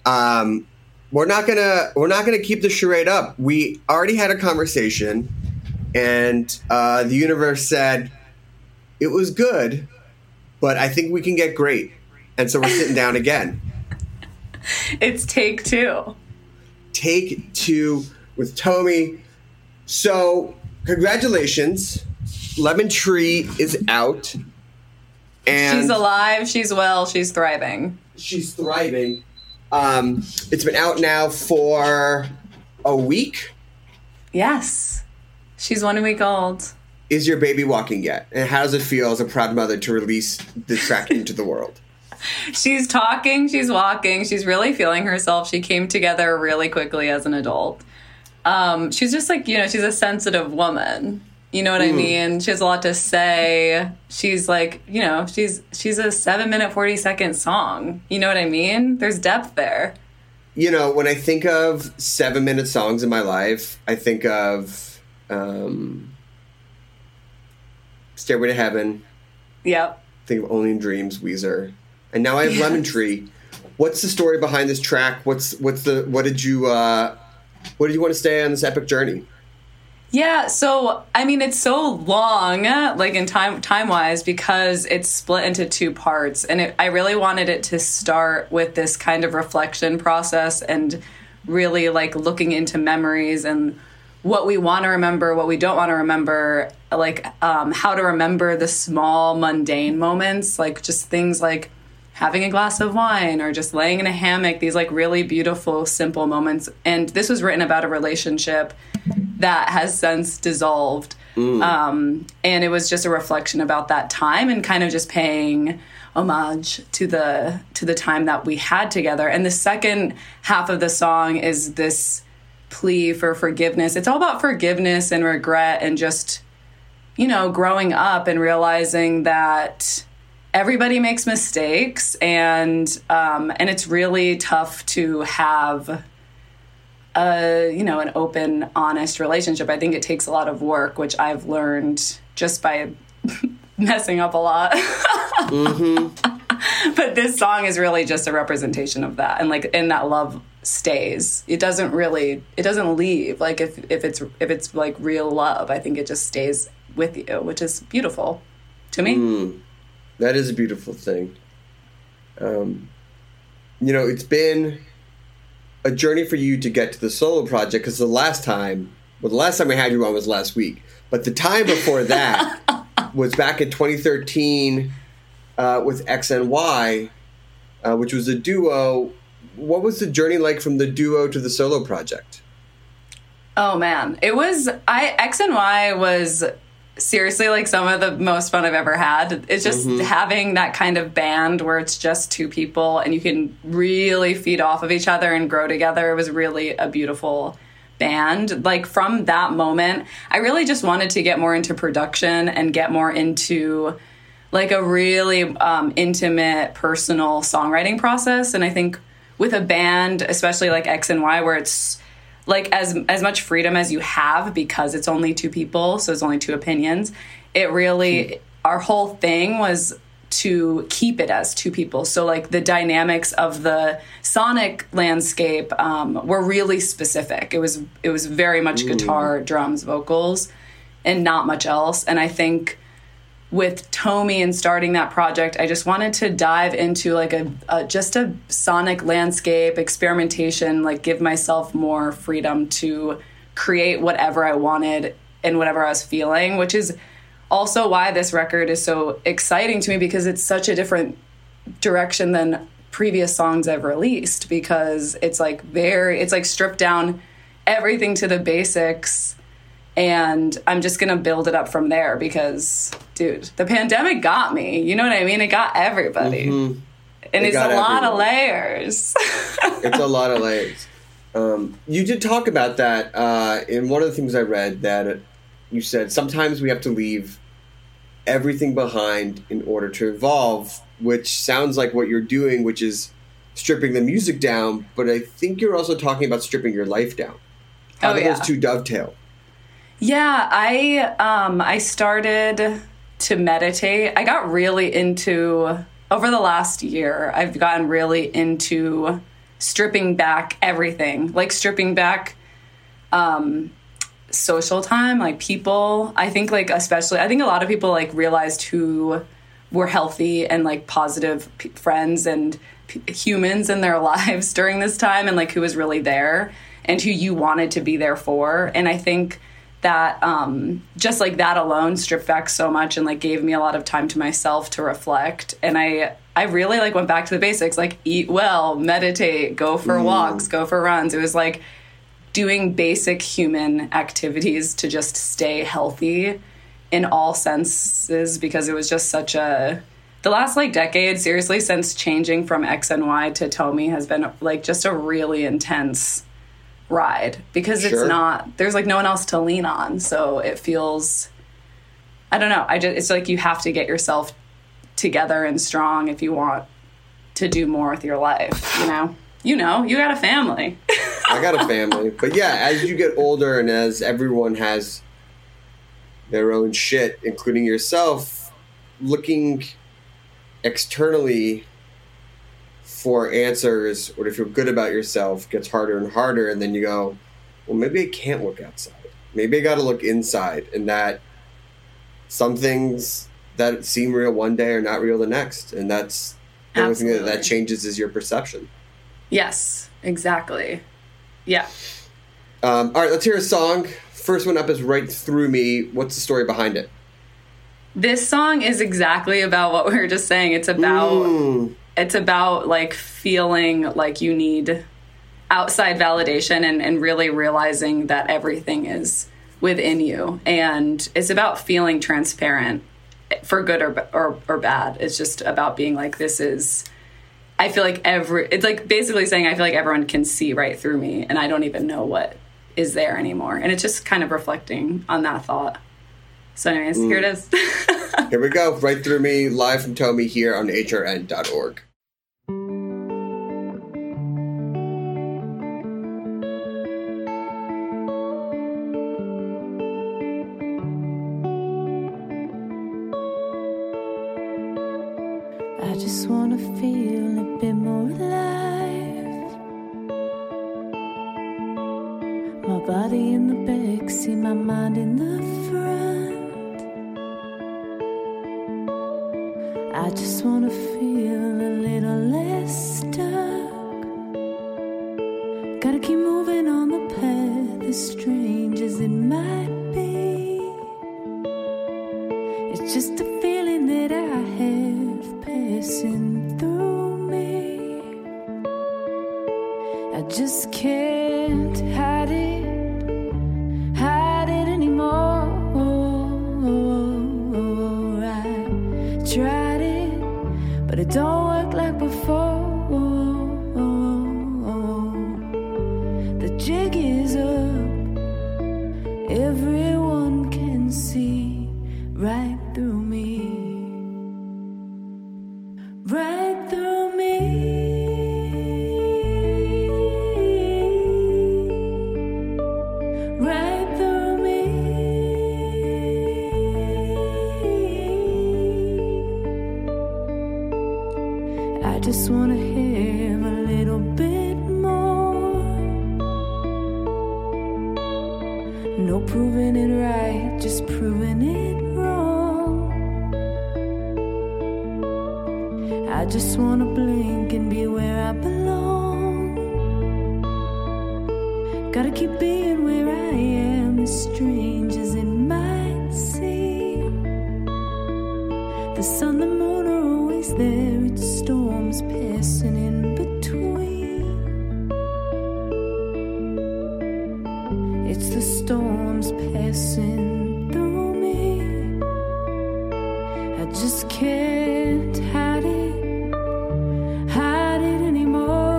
We're not gonna keep the charade up. We already had a conversation, and the universe said it was good, but I think we can get great. And so we're sitting down again. It's take two. Take two with Tommy. So congratulations. Lemon Tree is out. And she's alive, she's well, she's thriving. She's thriving. It's been out now for a week. Yes. She's 1 week old. Is your baby walking yet? And how does it feel as a proud mother to release the track into the world? She's talking, she's walking, she's really feeling herself. She came together really quickly as an adult. She's just like, she's a sensitive woman. You know what I mean? She has a lot to say. She's like, she's a 7-minute, 40-second song. You know what I mean? There's depth there. When I think of 7-minute songs in my life, I think of Stairway to Heaven. Yep. Think of Only in Dreams, Weezer. And now I have Lemon Tree. What's the story behind this track? What did you want to say on this epic journey? Yeah, so I mean, it's so long, like in time wise, because it's split into two parts, and I really wanted it to start with this kind of reflection process and really like looking into memories and what we want to remember, what we don't want to remember, like how to remember the small mundane moments, like just things like having a glass of wine or just laying in a hammock, these like really beautiful, simple moments. And this was written about a relationship that has since dissolved. And it was just a reflection about that time and kind of just paying homage to the time that we had together. And the second half of the song is this plea for forgiveness. It's all about forgiveness and regret and just, you know, growing up and realizing that everybody makes mistakes, and it's really tough to have an open, honest relationship. I think it takes a lot of work, which I've learned just by messing up a lot. But this song is really just a representation of that, and that love stays. It doesn't leave. Like if it's like real love, I think it just stays with you, which is beautiful to me. That is a beautiful thing. It's been a journey for you to get to the solo project, because the last time we had you on was last week. But the time before that was back in 2013 with XNY, which was a duo. What was the journey like from the duo to the solo project? Oh, man. XNY was seriously like some of the most fun I've ever had. It's just having that kind of band where it's just two people and you can really feed off of each other and grow together. It was really a beautiful band. Like from that moment, I really just wanted to get more into production and get more into like a really intimate, personal songwriting process. And I think with a band, especially like X and Y, where it's like as much freedom as you have because it's only two people, so it's only two opinions, it really, our whole thing was to keep it as two people. So like the dynamics of the sonic landscape were really specific. It was very much guitar, drums, vocals, and not much else. And I think with Tomi and starting that project, I just wanted to dive into like just a sonic landscape experimentation, like give myself more freedom to create whatever I wanted and whatever I was feeling, which is also why this record is so exciting to me, because it's such a different direction than previous songs I've released, because it's like stripped down everything to the basics. And I'm just going to build it up from there because, dude, the pandemic got me. You know what I mean? It got everybody. And it's a lot of layers. It's a lot of layers. You did talk about that in one of the things I read, that you said sometimes we have to leave everything behind in order to evolve, which sounds like what you're doing, which is stripping the music down. But I think you're also talking about stripping your life down. How do those two dovetail? Yeah, I started to meditate. I got really into, over the last year, I've gotten really into stripping back everything, like stripping back social time, like people. I think like especially, I think a lot of people like realized who were healthy and like positive friends and humans in their lives during this time, and like who was really there and who you wanted to be there for. And I think that just like that alone stripped back so much and like gave me a lot of time to myself to reflect. And I really like went back to the basics, like eat well, meditate, go for walks, go for runs. It was like doing basic human activities to just stay healthy in all senses, because it was just such the last like decade, seriously, since changing from XNY to Tomi has been like just a really intense ride, because it's not, there's like no one else to lean on, so it feels, I don't know, it's like you have to get yourself together and strong if you want to do more with your life, you got a family. I got a family, but yeah, as you get older and as everyone has their own shit, including yourself, looking externally for answers or to feel good about yourself gets harder and harder. And then you go, well, maybe I can't look outside. Maybe I got to look inside, and that some things that seem real one day are not real the next. And that's the only thing that changes is your perception. Yes, exactly. Yeah. All right, let's hear a song. First one up is Right Through Me. What's the story behind it? This song is exactly about what we were just saying. It's about like feeling like you need outside validation and really realizing that everything is within you. And it's about feeling transparent for good or bad. It's just about being like, I feel like it's like basically saying, I feel like everyone can see right through me and I don't even know what is there anymore. And it's just kind of reflecting on that thought. So anyways, here it is. Here we go. Right Through Me, live from Tomi here on hrn.org. I just wanna feel a bit more alive. My body in the back, see my mind in the front. I just wanna feel a little less stuck. Gotta keep moving on the path, as strange as it might be. It's just a feeling that I have passing through me. I just can't hide it anymore. I tried it, but it don't work like before. The jig is up, everyone can see right through me. Right through me. Right through me. I just wanna have a little bit more. No proving it right, just proving it wrong. I just wanna blink and be where I belong. Gotta keep being where I am, as strange as it might seem. The sun, the moon are always there, it's storms passing in between. It's the storms passing through me. I just can't hide it anymore.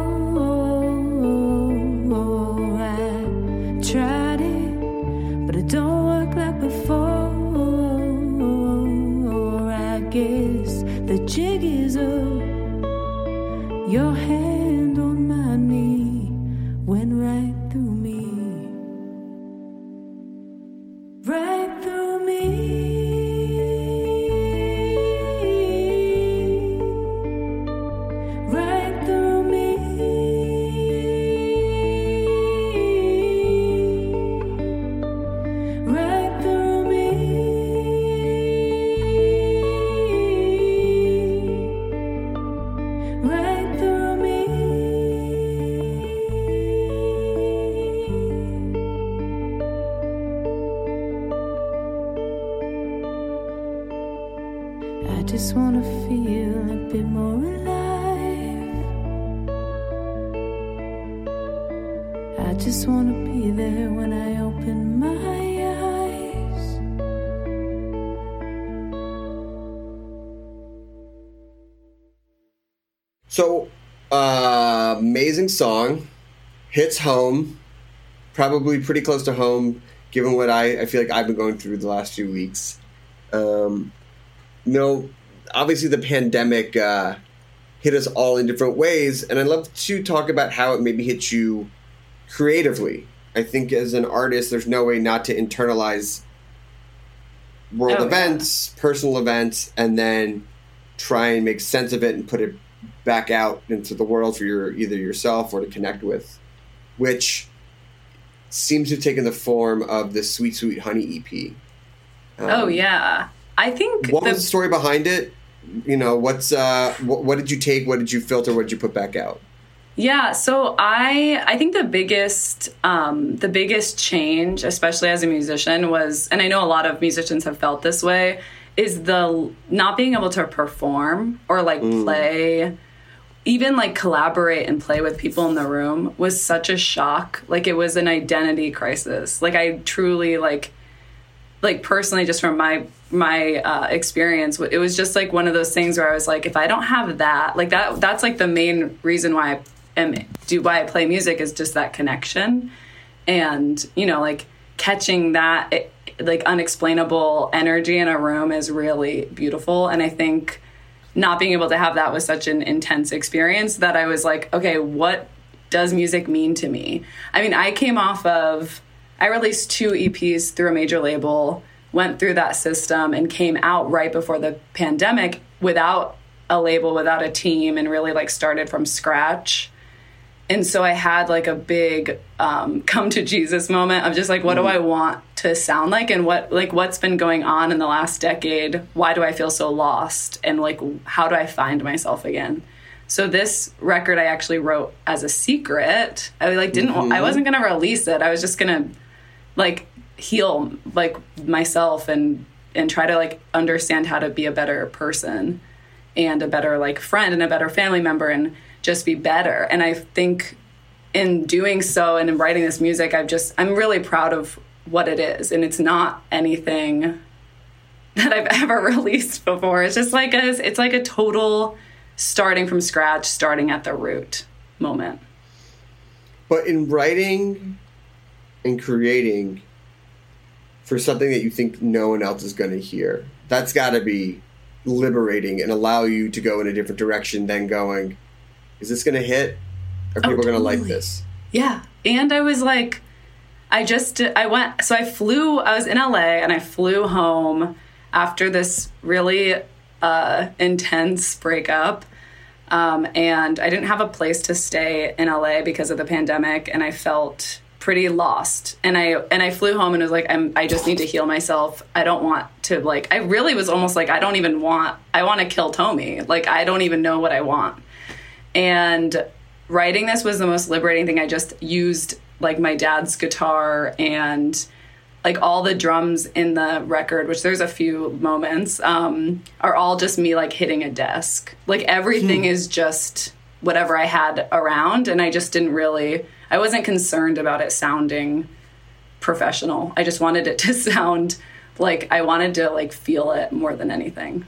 I tried it, but it don't work like before. I guess the jig is up. Your hand on my knee went right through me. Right through me. I just wanna feel a bit more alive. I just wanna be there when I open my eyes. So, amazing song, hits home, probably pretty close to home, given what I feel like I've been going through the last few weeks. Obviously the pandemic hit us all in different ways, and I'd love to talk about how it maybe hit you creatively. I think as an artist, there's no way not to internalize world events, personal events, and then try and make sense of it and put it back out into the world for either yourself or to connect with, which seems to have taken the form of the Sweet Sweet Honey EP. Oh yeah, I think. What was the story behind it? You know, what did you take? What did you filter? What did you put back out? Yeah, so I think the biggest change, especially as a musician, was, and I know a lot of musicians have felt this way, is the not being able to perform or like play, even like collaborate and play with people in the room was such a shock. Like it was an identity crisis. Like I truly like personally, just from my experience, it was just like one of those things where I was like, if I don't have that, like that's like the main reason why I play music, is just that connection. And, you know, like catching that like unexplainable energy in a room is really beautiful. And I think not being able to have that was such an intense experience that I was like, okay, what does music mean to me? I mean, I released 2 EPs through a major label, went through that system, and came out right before the pandemic without a label, without a team, and really like started from scratch. And so I had like a big come to Jesus moment of just like, what do I want to sound like? And what's been going on in the last decade? Why do I feel so lost? And like, how do I find myself again? So this record I actually wrote as a secret. I like I wasn't going to release it. I was just going to like heal like myself and try to like understand how to be a better person and a better like friend and a better family member and just be better. And I think in doing so and in writing this music, I'm really proud of what it is. And it's not anything that I've ever released before. It's just like it's like a total starting from scratch, starting at the root moment. But in writing and creating for something that you think no one else is going to hear, that's got to be liberating and allow you to go in a different direction than going, is this going to hit? Are people going to like this? Yeah. And I was like, I was in LA and I flew home after this really intense breakup. And I didn't have a place to stay in LA because of the pandemic, and I felt pretty lost. And I flew home and was like, I just need to heal myself. I don't want to like, I really was almost like, I want to kill Tommy. Like, I don't even know what I want. And writing this was the most liberating thing. I just used like my dad's guitar and like all the drums in the record, which there's a few moments, are all just me like hitting a desk. Like everything is just whatever I had around. And I just I wasn't concerned about it sounding professional. I just wanted it to sound like I wanted to like feel it more than anything.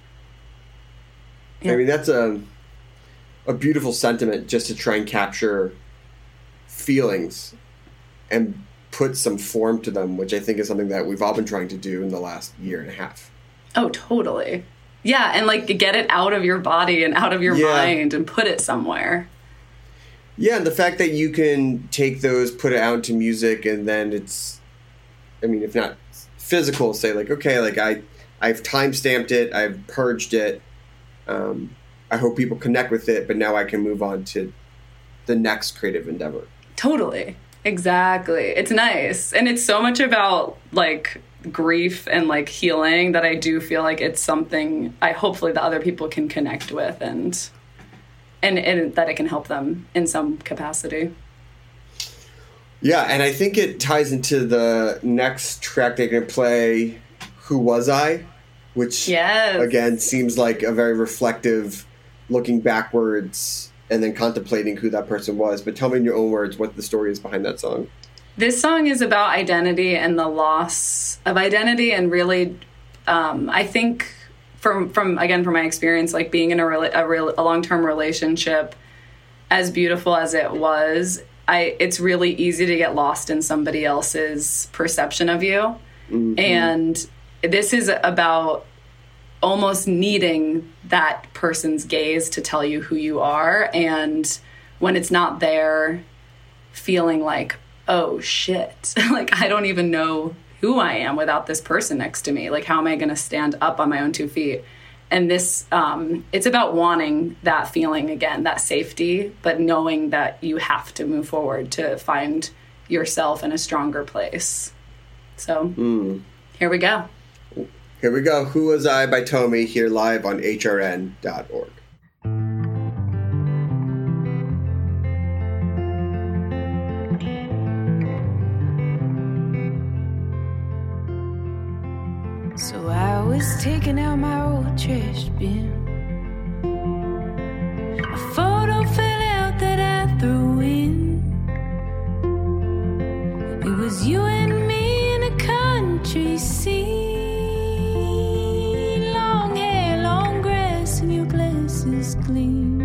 Yeah. I mean, that's a beautiful sentiment, just to try and capture feelings and put some form to them, which I think is something that we've all been trying to do in the last year and a half. Oh, totally. Yeah, and like get it out of your body and out of your mind and put it somewhere. Yeah, and the fact that you can take those, put it out into music, and then it's, I mean, if not physical, say like, okay, like I've time-stamped it, I've purged it, I hope people connect with it, but now I can move on to the next creative endeavor. Totally. Exactly. It's nice. And it's so much about like grief and like healing that I do feel like it's something hopefully the other people can connect with and that it can help them in some capacity. Yeah, and I think it ties into the next track they're going to play, Who Was I? Which, again, seems like a very reflective, looking backwards and then contemplating who that person was. But tell me in your own words what the story is behind that song. This song is about identity and the loss of identity, and really, I think from my experience, like being in a long-term relationship, as beautiful as it was, it's really easy to get lost in somebody else's perception of you. Mm-hmm. And this is about almost needing that person's gaze to tell you who you are. And when it's not there, feeling like, oh shit, like I don't even know who I am without this person next to me. Like, how am I going to stand up on my own 2 feet? And this, it's about wanting that feeling again, that safety, but knowing that you have to move forward to find yourself in a stronger place. So here we go. Here we go. Who Was I by Tomi, here live on hrn.org. So I was taking out my old trash bin. A photo fell out that I threw in. It was you and me in a country scene. Long hair, long grass, and your glasses gleamed.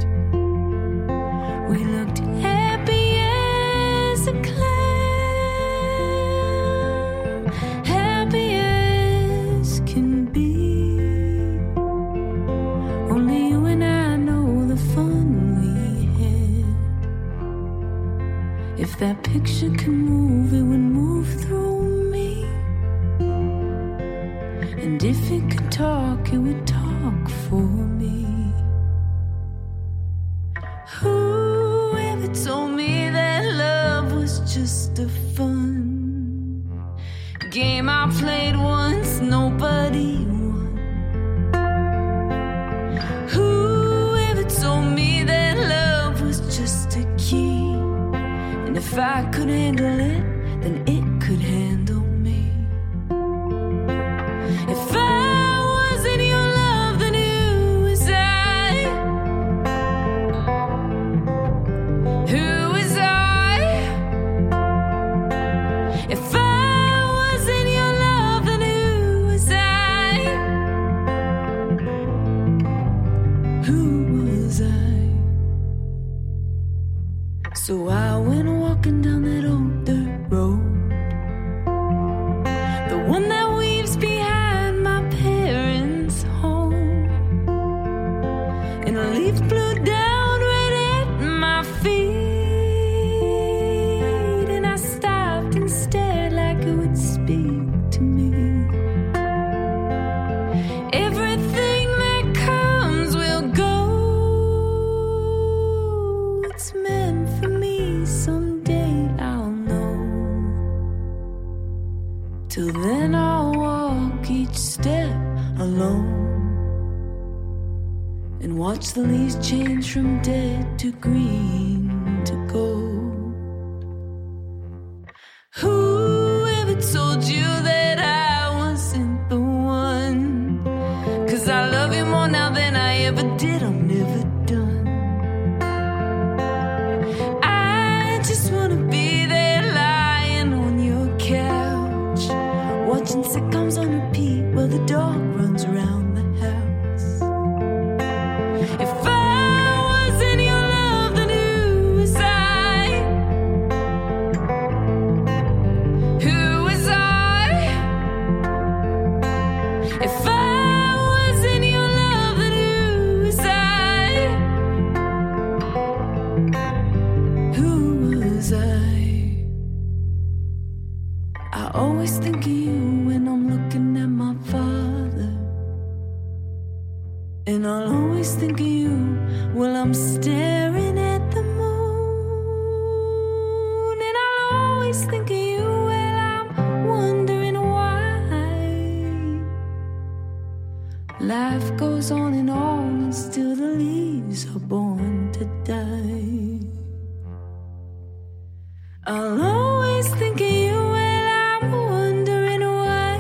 We looked happy as a clam, happy as can be. Only you and I know the fun we had. If that picture can move, it would move through me. And if it could talk, it would talk for me. Whoever told me that love was just a fun game I played once, nobody won. Whoever told me that love was just a key, and if I could handle it, then it could handle me. If I wasn't your love, then who was I? Who was I? If I wasn't your love, then who was I? Who was I? So I went walking down that old dirt road, the one that weaves behind my parents' home, and a leaf blew down right at my feet, and I stopped and stared like it would speak to me. Everything that comes will go. It's meant for me, someday I'll know. Till then I'll walk each step alone and watch the leaves change from dead to green to gold. Whoever told you that I wasn't the one? 'Cause I love you more now than I ever did, I'm never done. I just wanna be there lying on your couch, watching sitcoms on repeat while the dog runs around the house. If I wasn't your love, then who was I? Who was I? If I wasn't your love, then who was I? Who was I? I always think of you when I'm looking at my father, and I'll always think of you while I'm staring at the moon, and I'll always think of you while I'm wondering why. Life goes on, and still the leaves are born to die. I'll always think of you while I'm wondering why.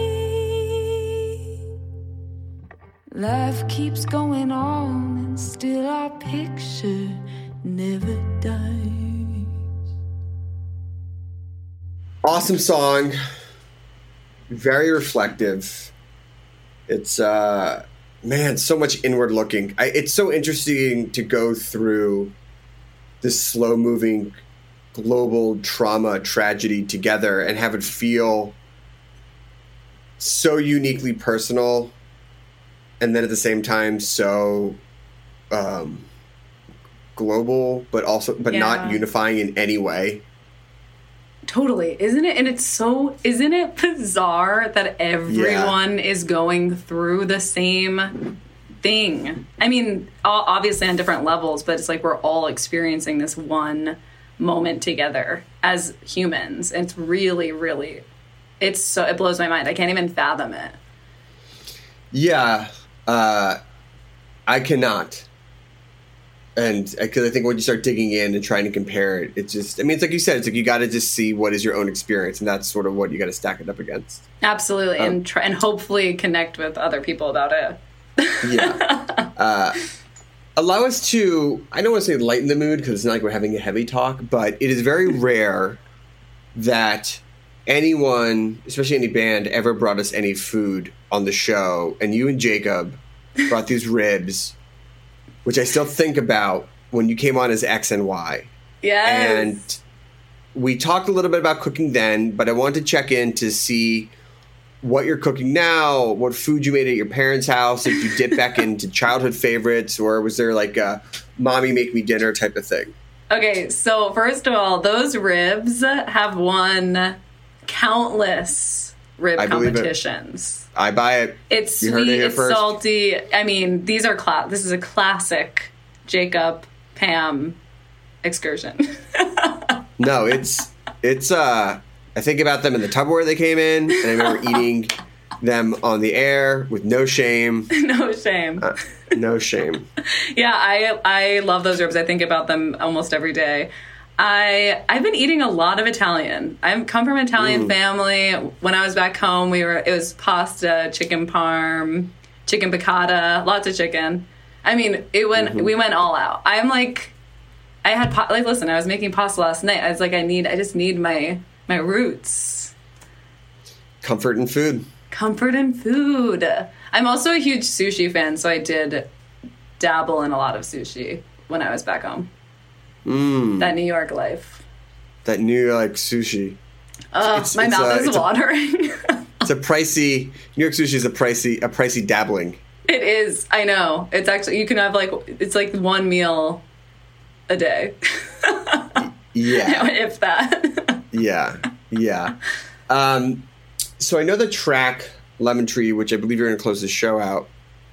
Life keeps going on, and still our picture never dies. Awesome song. Very reflective. It's, man, so much inward looking. It's so interesting to go through this slow moving global trauma tragedy together and have it feel so uniquely personal, and then at the same time so global, but not unifying in any way. Totally. Isn't it bizarre that everyone is going through the same thing? I mean, obviously on different levels, but it's like we're all experiencing this one moment together as humans. And it's really, really, it blows my mind. I can't even fathom it. Yeah. I cannot. And because I think when you start digging in and trying to compare it, it's just, I mean, it's like you said, it's like you got to just see what is your own experience. And that's sort of what you got to stack it up against. Absolutely. And hopefully connect with other people about it. Yeah. Allow us to, I don't want to say lighten the mood because it's not like we're having a heavy talk, but it is very rare that anyone, especially any band, ever brought us any food on the show. And you and Jacob brought these ribs, which I still think about when you came on as X and Y. Yes. And we talked a little bit about cooking then, but I wanted to check in to see what you're cooking now, what food you made at your parents' house, if you dip back into childhood favorites, or was there like a mommy make me dinner type of thing? Okay, so first of all, those ribs have won countless rib competitions. I buy it. It's you sweet, it's salty. I mean, these are this is a classic Jacob Pam excursion. No, it's I think about them in the Tupperware they came in, and I remember eating them on the air with no shame. No shame. No shame. Yeah, I love those ribs. I think about them almost every day. I've been eating a lot of Italian. I come from an Italian family. When I was back home, it was pasta, chicken parm, chicken piccata, lots of chicken. I mean, we went all out. I'm like, listen, I was making pasta last night. I was like, I just need my roots. Comfort and food. Comfort and food. I'm also a huge sushi fan, so I did dabble in a lot of sushi when I was back home. That New York life. That New York sushi. My mouth is watering. It's a pricey. New York sushi is a pricey dabbling. It is. I know. It's actually, you can have it's like one meal a day. Yeah. If that. Yeah. So I know the track Lemon Tree, which I believe you're going to close the show out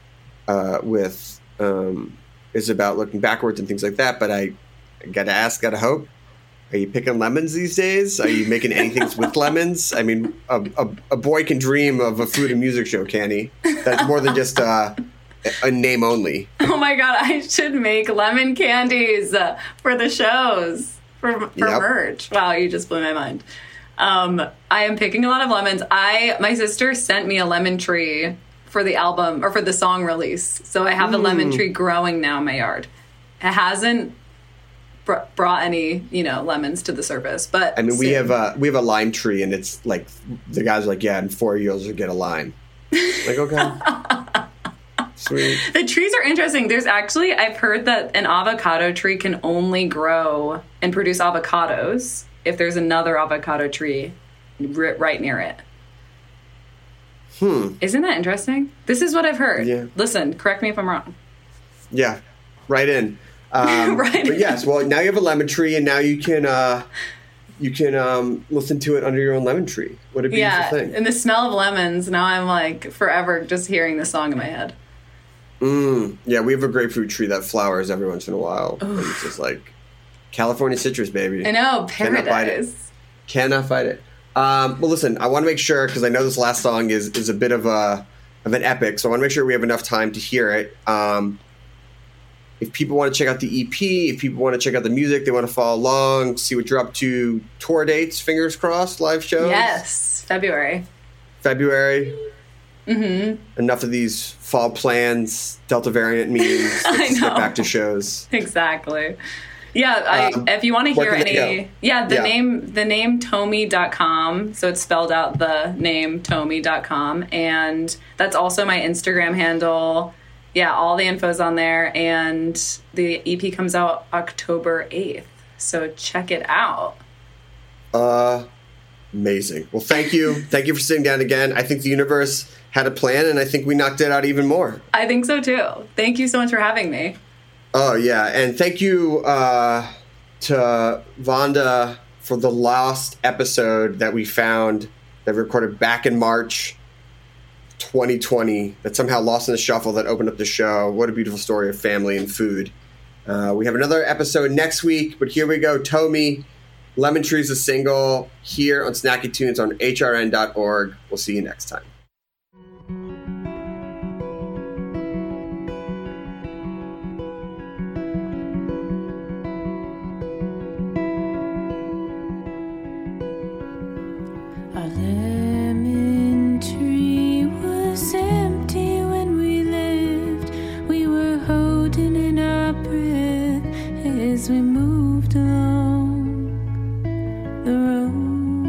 with, is about looking backwards and things like that. But I gotta ask, gotta hope. Are you picking lemons these days? Are you making anything with lemons? I mean, a boy can dream of a food and music show, can he? That's more than just a name only. Oh my God, I should make lemon candies for the shows, for merch. Wow, you just blew my mind. I am picking a lot of lemons. My sister sent me a lemon tree for the album, or for the song release. So I have a lemon tree growing now in my yard. It hasn't brought any, lemons to the surface, but I mean, we have a lime tree, and it's like the guys are like, yeah, in 4 years you'll get a lime. Like, okay, sweet. The trees are interesting. There's actually, I've heard that an avocado tree can only grow and produce avocados if there's another avocado tree right near it. Isn't that interesting? This is what I've heard. Yeah. Listen, correct me if I'm wrong. Yeah, right in. Right. But yes, well, now you have a lemon tree, and now you can listen to it under your own lemon tree. What a beautiful thing! And the smell of lemons. Now I'm like forever just hearing the song in my head. Yeah, we have a grapefruit tree that flowers every once in a while. And it's just like California citrus, baby. I know, paradise. Cannot fight it. Well, listen, I want to make sure, because I know this last song is a bit of an epic, so I want to make sure we have enough time to hear it. If people want to check out the EP, if people want to check out the music, they want to follow along, see what you're up to, tour dates, fingers crossed, live shows. Yes, February. Mm-hmm. Enough of these fall plans, Delta variant meetings. Let's get back to shows. Exactly. Yeah, if you want to hear any... The name Tomi.com. So it's spelled out the name Tomi.com. And that's also my Instagram handle. Yeah, all the info's on there, and the EP comes out October 8th, so check it out. Amazing. Well, thank you. Thank you for sitting down again. I think the universe had a plan, and I think we knocked it out even more. I think so, too. Thank you so much for having me. Oh, yeah, and thank you to Vonda for the last episode that we found that we recorded back in March 2020 that somehow lost in the shuffle that opened up the show. What a beautiful story of family and food. We have another episode next week, but here we go. Tomi, Lemon Tree's a single here on Snacky Tunes on hrn.org. We'll see you next time. Our lemon tree was empty when we left. We were holding in our breath as we moved along the road.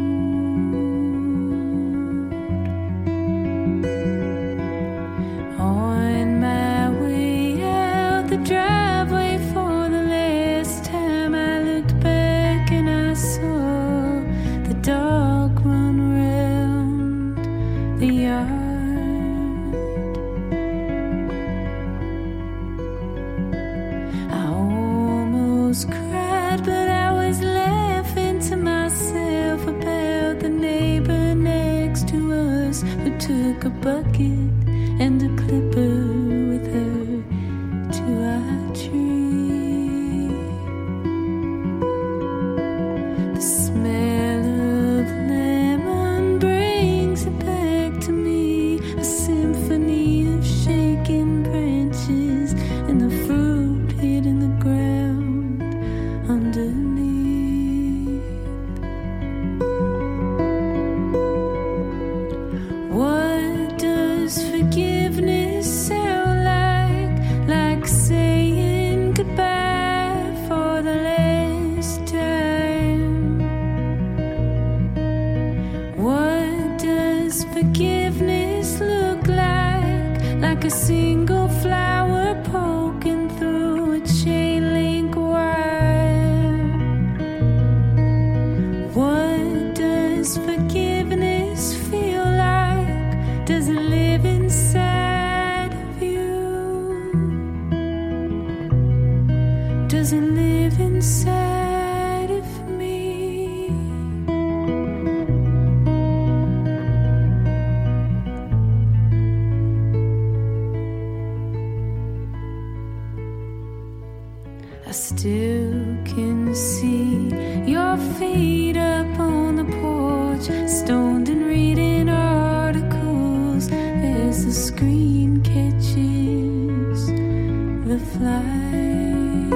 On my way out the driveway for the last time, I looked back and I saw the dog run around the yard. I almost cried, but I was laughing to myself about the neighbor next to us who took a bucket and a clipper with her to our tree. The smell of lemon brings it back to me, a symphony of shaking branches and the fruit hitting the ground underneath. What does forgiveness sound like? Like saying goodbye for the last time. What does forgiveness look like? Like a single flower poking through a chain link wire. What does forgiveness feel like? Does it live inside of you? Does it live inside of me? I still can see your feet up on the porch, stoned and reading articles as the screen catches the flies.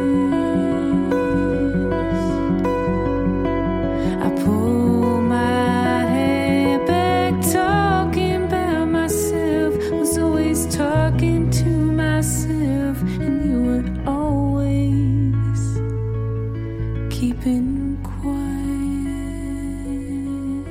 I pull my hair back, talking about myself, was always talking to myself, and you were always keeping quiet.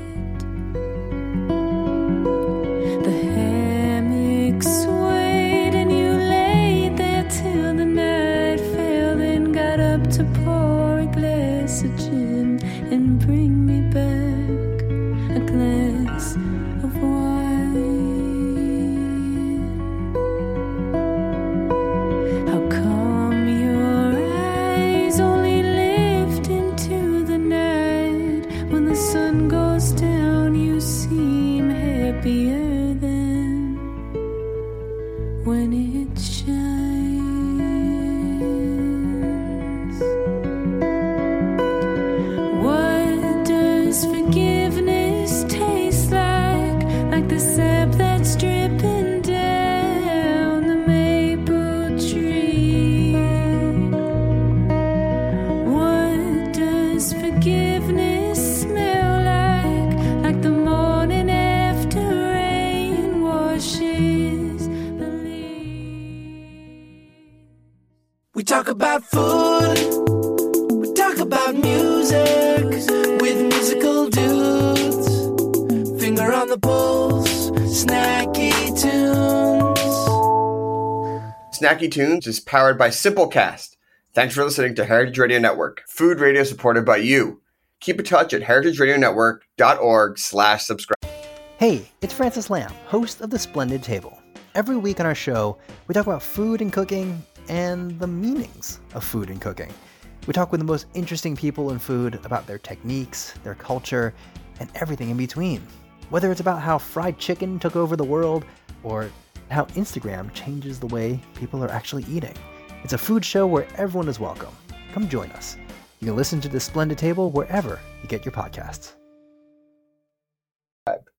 The hammock swayed and you laid there till the night fell, then got up to pour a glass of gin and bring me back a glass of wine. How come your eyes only lift into the night? When the sun goes down, you seem happier than when it shines. What does forgiveness taste like? Like the sap that's dripping down the maple tree. What does forgiveness smell like? Like the morning after rain washes the leaves. We talk about food, we talk about music with musical dudes. Finger on the pulse, snacky tunes. Snacky Tunes is powered by Simplecast. Thanks for listening to Heritage Radio Network, food radio supported by you. Keep in touch at heritageradionetwork.org/subscribe. Hey, it's Francis Lamb, host of The Splendid Table. Every week on our show, we talk about food and cooking and the meanings of food and cooking. We talk with the most interesting people in food about their techniques, their culture, and everything in between. Whether it's about how fried chicken took over the world or how Instagram changes the way people are actually eating. It's a food show where everyone is welcome. Come join us. You can listen to The Splendid Table wherever you get your podcasts.